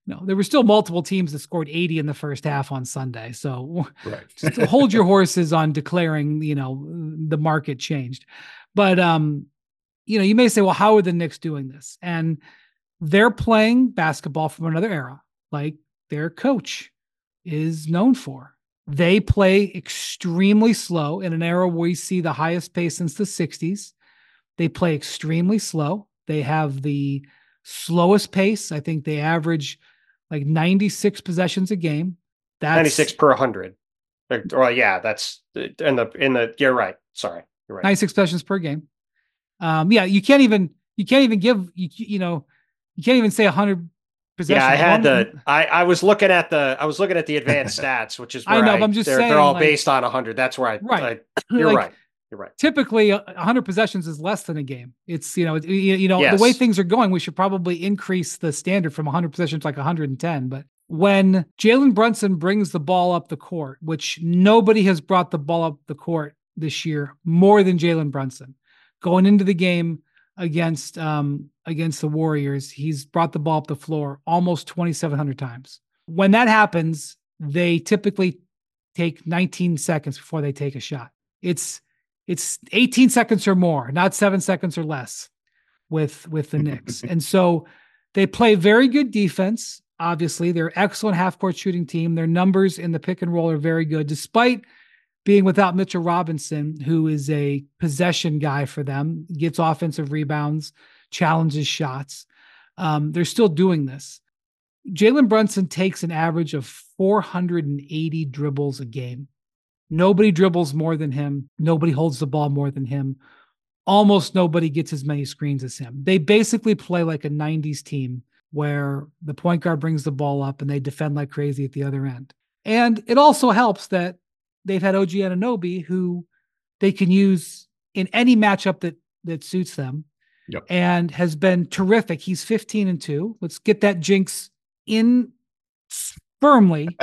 Speaker 1: No, there were still multiple teams that scored eighty in the first half on Sunday. So
Speaker 3: Right.
Speaker 1: just hold your horses on declaring, you know, the market changed. But, um, you know, you may say, well, how are the Knicks doing this? And they're playing basketball from another era, like their coach is known for. They play extremely slow in an era where we see the highest pace since the sixties. They play extremely slow. They have the slowest pace. I think they average like ninety-six possessions a game. That's
Speaker 2: ninety-six per one hundred. Well, yeah, that's in the, in the, you're right. Sorry. You're right.
Speaker 1: ninety-six possessions per game. Um, yeah, you can't even, you can't even give, you, you know, you can't even say one hundred possessions.
Speaker 2: Yeah, I had the, I, I was looking at the, I was looking at the advanced stats, which is where
Speaker 1: I know,
Speaker 2: I,
Speaker 1: but I'm just
Speaker 2: they're,
Speaker 1: saying,
Speaker 2: they're all
Speaker 1: like,
Speaker 2: based on one hundred. That's where I,
Speaker 1: right.
Speaker 2: I you're
Speaker 1: Like,
Speaker 2: right. You're right.
Speaker 1: Typically, one hundred possessions is less than a game. It's, you know, it, you, you know,
Speaker 2: Yes.
Speaker 1: the way things are going, we should probably increase the standard from one hundred possessions to like one hundred ten. But when Jalen Brunson brings the ball up the court, which nobody has brought the ball up the court this year more than Jalen Brunson, going into the game against um, against the Warriors, he's brought the ball up the floor almost twenty-seven hundred times. When that happens, they typically take nineteen seconds before they take a shot. It's it's eighteen seconds or more, not seven seconds or less with with the Knicks. And so they play very good defense. Obviously, they're excellent half-court shooting team. Their numbers in the pick and roll are very good, despite being without Mitchell Robinson, who is a possession guy for them, gets offensive rebounds, challenges shots. Um, they're still doing this. Jalen Brunson takes an average of four hundred eighty dribbles a game. Nobody dribbles more than him. Nobody holds the ball more than him. Almost nobody gets as many screens as him. They basically play like a nineties team where the point guard brings the ball up and they defend like crazy at the other end. And it also helps that they've had O G Anunoby, who they can use in any matchup that that suits them.
Speaker 3: Yep.
Speaker 1: And has been terrific. He's fifteen and two. Let's get that jinx in firmly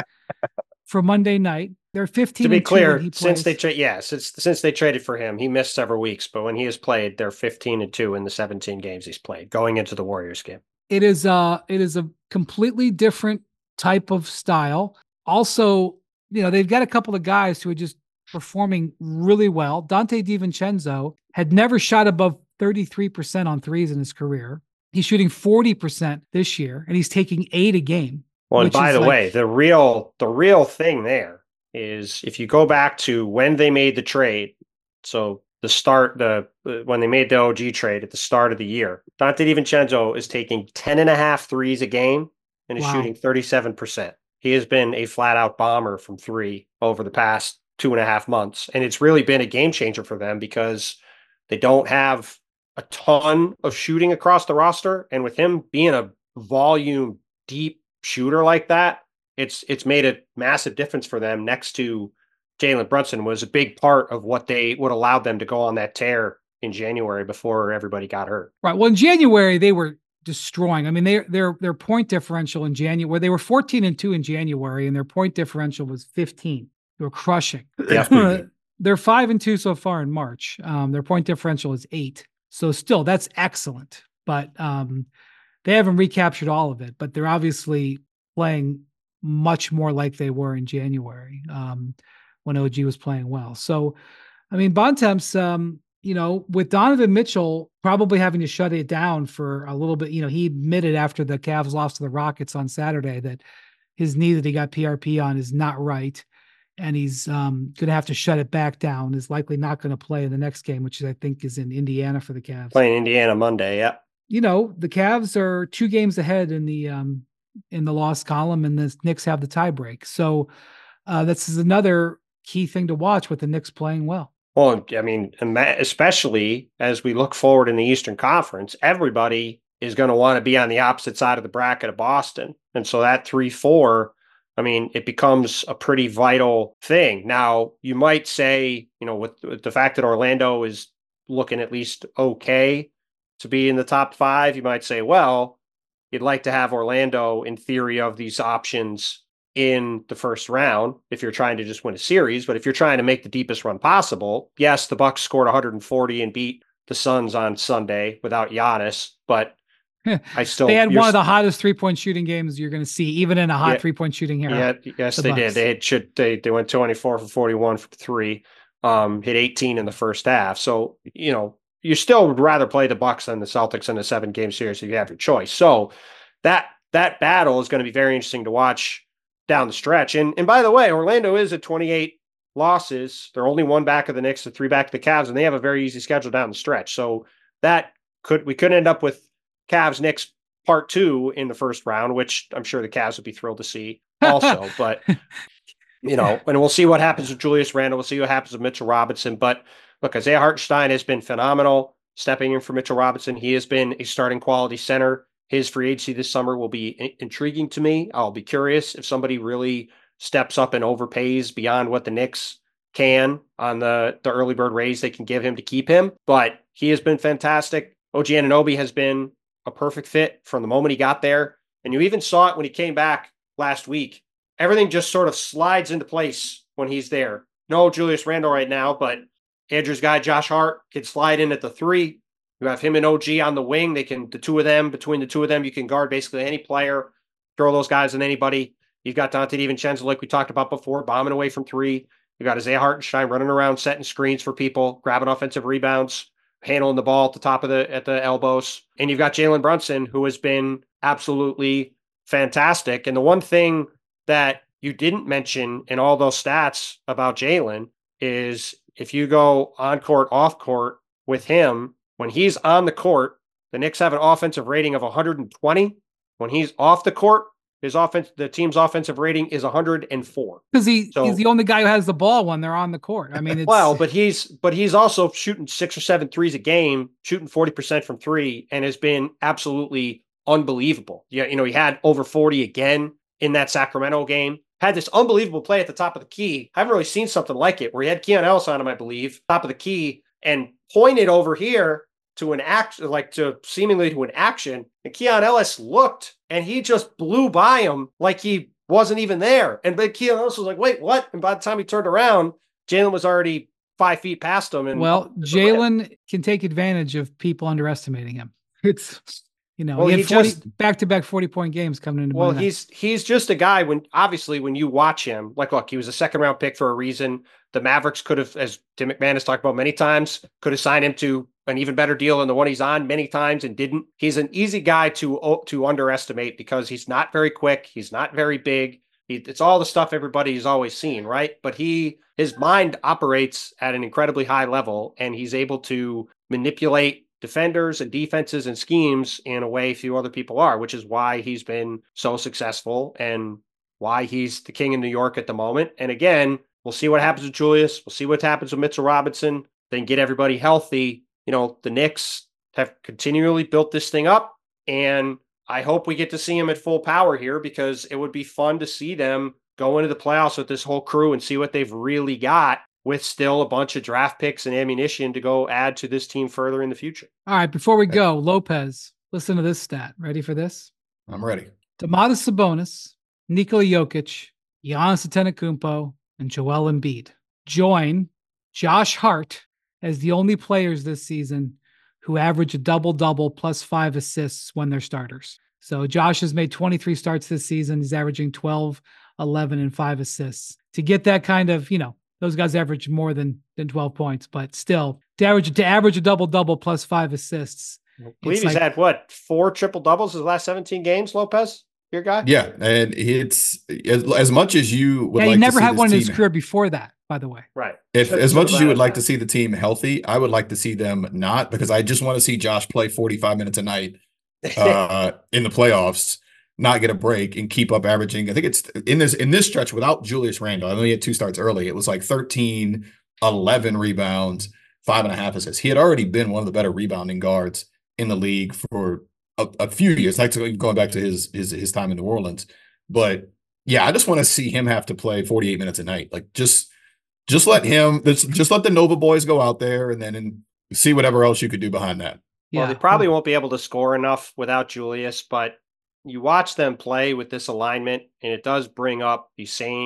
Speaker 1: for Monday night. They're fifteen.
Speaker 2: To be
Speaker 1: and
Speaker 2: clear,
Speaker 1: two
Speaker 2: since they tra- yeah, since since they traded for him, he missed several weeks. But when he has played, they're fifteen and two in the seventeen games he's played, going into the Warriors game.
Speaker 1: It is uh it is a completely different type of style. Also, you know, they've got a couple of guys who are just performing really well. Dante DiVincenzo had never shot above thirty-three percent on threes in his career. He's shooting forty percent this year, and he's taking eight a game.
Speaker 2: Well, and by the
Speaker 1: like,
Speaker 2: way, the real the real thing there is if you go back to when they made the trade, so the start, the when they made the O G trade at the start of the year, Dante DiVincenzo is taking ten and a half threes a game and is
Speaker 1: wow.
Speaker 2: shooting thirty-seven percent. He has been a flat out bomber from three over the past two and a half months. And it's really been a game changer for them because they don't have a ton of shooting across the roster. And with him being a volume deep shooter like that, it's it's made a massive difference for them next to Jalen Brunson. Was a big part of what they would allow them to go on that tear in January before everybody got hurt.
Speaker 1: Right. Well, in January, they were destroying. I mean, their their their point differential in January, they were fourteen and two in January, and their point differential was fifteen. They were crushing.
Speaker 2: Yeah.
Speaker 1: They're five and two so far in March. Um, their point differential is eight. So still, that's excellent. But um, they haven't recaptured all of it. But they're obviously playing much more like they were in January um, when O G was playing well. So, I mean, Bontemps, um, you know, with Donovan Mitchell probably having to shut it down for a little bit, you know, he admitted after the Cavs lost to the Rockets on Saturday that his knee that he got P R P on is not right. And he's um, going to have to shut it back down, is likely not going to play in the next game, which I think is in Indiana for the Cavs.
Speaker 2: Playing Indiana Monday, yeah.
Speaker 1: You know, the Cavs are two games ahead in the um, in the loss column, and the Knicks have the tie break. So uh, this is another key thing to watch with the Knicks playing well.
Speaker 2: Well, I mean, especially as we look forward in the Eastern Conference, everybody is going to want to be on the opposite side of the bracket of Boston. And so that three four, I mean, it becomes a pretty vital thing. Now, you might say, you know, with, with the fact that Orlando is looking at least okay to be in the top five, you might say, well, you'd like to have Orlando in theory of these options in the first round if you're trying to just win a series. But if you're trying to make the deepest run possible, yes, the Bucks scored one hundred forty and beat the Suns on Sunday without Giannis, but I still
Speaker 1: they had one of
Speaker 2: st-
Speaker 1: the hottest three point shooting games you're going to see, even in a hot
Speaker 2: yeah,
Speaker 1: three point shooting era.
Speaker 2: Yeah, yes,
Speaker 1: the
Speaker 2: they
Speaker 1: Bucks.
Speaker 2: did. They had should they they went twenty-four for forty-one for three, um, hit eighteen in the first half. So you know you still would rather play the Bucks than the Celtics in a seven game series if you have your choice. So that that battle is going to be very interesting to watch down the stretch. And and by the way, Orlando is at twenty-eight losses. They're only one back of the Knicks, and three back of the Cavs, and they have a very easy schedule down the stretch. So that could we could end up with Cavs Knicks part two in the first round, which I'm sure the Cavs would be thrilled to see also. But you know, and we'll see what happens with Julius Randle. We'll see what happens with Mitchell Robinson. But look, Isaiah Hartenstein has been phenomenal stepping in for Mitchell Robinson. He has been a starting quality center. His free agency this summer will be in- intriguing to me. I'll be curious if somebody really steps up and overpays beyond what the Knicks can on the, the early bird raise they can give him to keep him. But he has been fantastic. O G Anunoby has been a perfect fit from the moment he got there. And you even saw it when he came back last week. Everything just sort of slides into place when he's there. No Julius Randle right now, but Andrew's guy, Josh Hart, can slide in at the three. You have him and O G on the wing. They can, the two of them, between the two of them, you can guard basically any player, throw those guys on anybody. You've got Dante DiVincenzo, like we talked about before, bombing away from three. You've got Isaiah Hartenstein running around, setting screens for people, grabbing offensive rebounds, handling the ball at the top of the, at the elbows. And you've got Jalen Brunson, who has been absolutely fantastic. And the one thing that you didn't mention in all those stats about Jalen is if you go on court, off court with him, when he's on the court, the Knicks have an offensive rating of one hundred twenty. When he's off the court, his offense, the team's offensive rating is one hundred four.
Speaker 1: Because he,
Speaker 2: so,
Speaker 1: he's the only guy who has the ball when they're on the court. I mean, it's...
Speaker 2: well, but he's but he's also shooting six or seven threes a game, shooting forty percent from three, and has been absolutely unbelievable. Yeah, you know, he had over forty again in that Sacramento game. Had this unbelievable play at the top of the key. I haven't really seen something like it, where he had Keon Ellis on him, I believe, top of the key, and pointed over here to an act, like to seemingly to an action. And Keon Ellis looked, and he just blew by him like he wasn't even there. And but Keon Ellis was like, "Wait, what?" And by the time he turned around, Jalen was already five feet past him. And
Speaker 1: well, Jalen can take advantage of people underestimating him. It's, you know,
Speaker 2: well,
Speaker 1: he had
Speaker 2: he
Speaker 1: forty,
Speaker 2: just,
Speaker 1: back-to-back forty-point games coming into.
Speaker 2: Well, he's he's just a guy. When obviously when you watch him, like, look, he was a second-round pick for a reason. The Mavericks could have, as Tim McMahon has talked about many times, could have signed him to an even better deal than the one he's on many times and didn't. He's an easy guy to to underestimate because he's not very quick. He's not very big. He, it's all the stuff everybody's always seen, right? But he his mind operates at an incredibly high level, and he's able to manipulate defenders and defenses and schemes in a way few other people are, which is why he's been so successful and why he's the king in New York at the moment. And again, we'll see what happens with Julius. We'll see what happens with Mitchell Robinson. Then get everybody healthy. You know, the Knicks have continually built this thing up, and I hope we get to see them at full power here, because it would be fun to see them go into the playoffs with this whole crew and see what they've really got, with still a bunch of draft picks and ammunition to go add to this team further in the future.
Speaker 1: All right, before we go, Lopez, listen to this stat. Ready for this?
Speaker 3: I'm ready.
Speaker 1: Domantas Sabonis, Nikola Jokic, Giannis Antetokounmpo, and Joel Embiid join Josh Hart as the only players this season who average a double-double plus five assists when they're starters. So Josh has made twenty-three starts this season. He's averaging twelve, eleven, and five assists. To get that kind of, you know, those guys average more than, than twelve points, but still, to average, to average a double-double plus five assists.
Speaker 2: I believe he's like, had, what, four triple-doubles his last seventeen games, Lopez? Your guy?
Speaker 3: Yeah, and it's as, as much as you would
Speaker 1: yeah,
Speaker 3: like
Speaker 1: he never
Speaker 3: to see
Speaker 1: had one in
Speaker 3: team,
Speaker 1: his career before that, by the way.
Speaker 2: Right.
Speaker 3: If
Speaker 2: That's
Speaker 3: as much as you would like
Speaker 2: that.
Speaker 3: to see the team healthy, I would like to see them not, because I just want to see Josh play forty-five minutes a night uh, in the playoffs, not get a break, and keep up averaging. I think it's in this in this stretch without Julius Randle. I know he had two starts early. It was like thirteen, eleven rebounds, five and a half assists. He had already been one of the better rebounding guards in the league for a, a few years, like going back to his his his time in New Orleans. But yeah, I just want to see him have to play forty-eight minutes a night. Like just just let him just let the Nova boys go out there and then and see whatever else you could do behind that.
Speaker 2: Well,
Speaker 1: Yeah.
Speaker 2: they probably won't be able to score enough without Julius, but you watch them play with this alignment, and it does bring up the same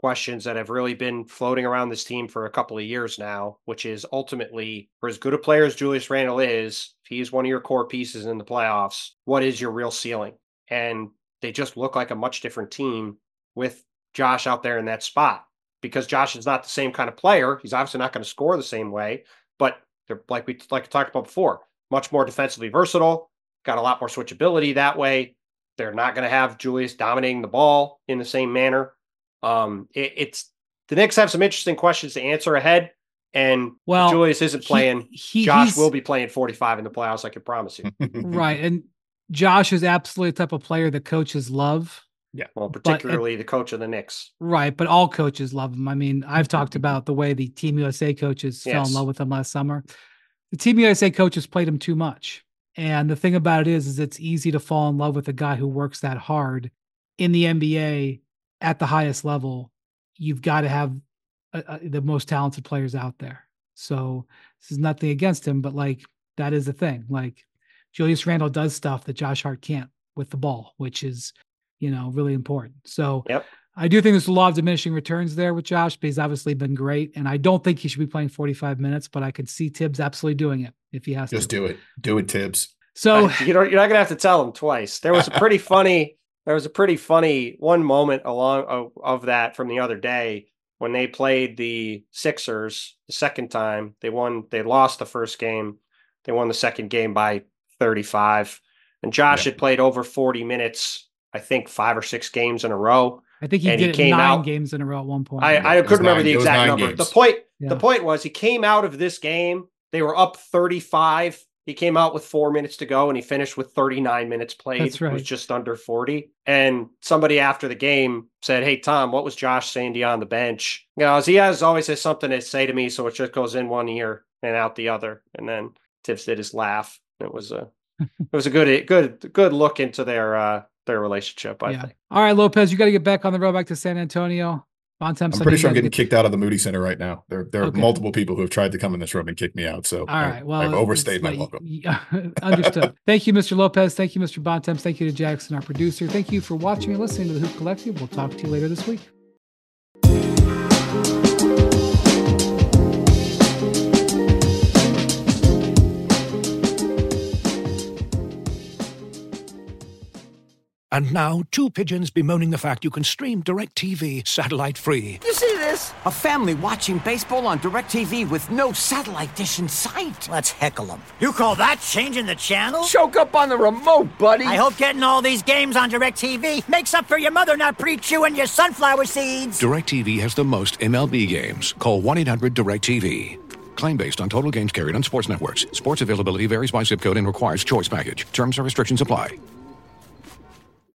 Speaker 2: questions that have really been floating around this team for a couple of years now, which is ultimately, for as good a player as Julius Randle is, if he's one of your core pieces in the playoffs, what is your real ceiling? And they just look like a much different team with Josh out there in that spot, because Josh is not the same kind of player. He's obviously not going to score the same way, but they're, like we like talked about before, much more defensively versatile, got a lot more switchability that way. They're not going to have Julius dominating the ball in the same manner. Um, it, it's the Knicks have some interesting questions to answer ahead. And well, Julius isn't playing. He, he, Josh will be playing forty-five in the playoffs, I can promise you.
Speaker 1: Right. And Josh is absolutely the type of player that coaches love.
Speaker 2: Yeah. Well, particularly but, the coach of the Knicks.
Speaker 1: Right. But all coaches love him. I mean, I've talked about the way the Team U S A coaches yes. fell in love with him last summer. The Team U S A coaches played him too much. And the thing about it is, is it's easy to fall in love with a guy who works that hard in the N B A at the highest level. You've got to have a, a, the most talented players out there. So this is nothing against him, but like, that is the thing. Like, Julius Randle does stuff that Josh Hart can't with the ball, which is, you know, really important. So
Speaker 2: yep.
Speaker 1: I do think there's a lot of diminishing returns there with Josh, but he's obviously been great. And I don't think he should be playing forty-five minutes, but I could see Tibbs absolutely doing it if he has
Speaker 3: Just
Speaker 1: to.
Speaker 3: do it. Do it, Tibbs.
Speaker 1: So
Speaker 2: uh, you know, you're not going to have to tell him twice. There was a pretty funny, there was a pretty funny one moment along of, of that from the other day when they played the Sixers the second time. They won, they lost the first game. They won the second game by thirty-five. And Josh yeah. had played over forty minutes, I think five or six games in a row.
Speaker 1: I think he
Speaker 2: and
Speaker 1: did
Speaker 2: he
Speaker 1: it
Speaker 2: came
Speaker 1: nine
Speaker 2: out,
Speaker 1: games in a row at one point.
Speaker 2: I, I couldn't remember nine, the exact number.
Speaker 3: Games.
Speaker 2: The point,
Speaker 1: yeah.
Speaker 2: the point was he came out of this game. They were up thirty-five. He came out with four minutes to go and he finished with thirty-nine minutes played.
Speaker 1: That's right.
Speaker 2: It was just under forty. And somebody after the game said, "Hey, Tom, what was Josh saying to you on the bench?" You know, he has always has something to say to me. So it just goes in one ear and out the other. And then Tibbs did his laugh. It was a, it was a good, good, good look into their, uh, their relationship, I
Speaker 1: yeah.
Speaker 2: think.
Speaker 1: All right, Lopez, you got to get back on the road back to San Antonio.
Speaker 3: I'm pretty sure I'm getting kicked out of the Moody Center right now. There, there are okay. multiple people who have tried to come in this room and kick me out. So
Speaker 1: all right, well,
Speaker 3: I've overstayed my welcome.
Speaker 1: Yeah, understood. Thank you, Mister Lopez. Thank you, Mister Bontemps. Thank you to Jackson, our producer. Thank you for watching and listening to the Hoop Collective. We'll talk to you later this week.
Speaker 5: And now, two pigeons bemoaning the fact you can stream DirecTV satellite-free.
Speaker 6: You see this? A family watching baseball on DirecTV with no satellite dish in sight.
Speaker 7: Let's heckle them. You call that changing the channel?
Speaker 6: Choke up on the remote, buddy.
Speaker 7: I hope getting all these games on DirecTV makes up for your mother not pre-chewing your sunflower seeds.
Speaker 5: DirecTV has the most M L B games. Call one eight hundred direct T V. Claim based on total games carried on sports networks. Sports availability varies by zip code and requires choice package. Terms and restrictions apply.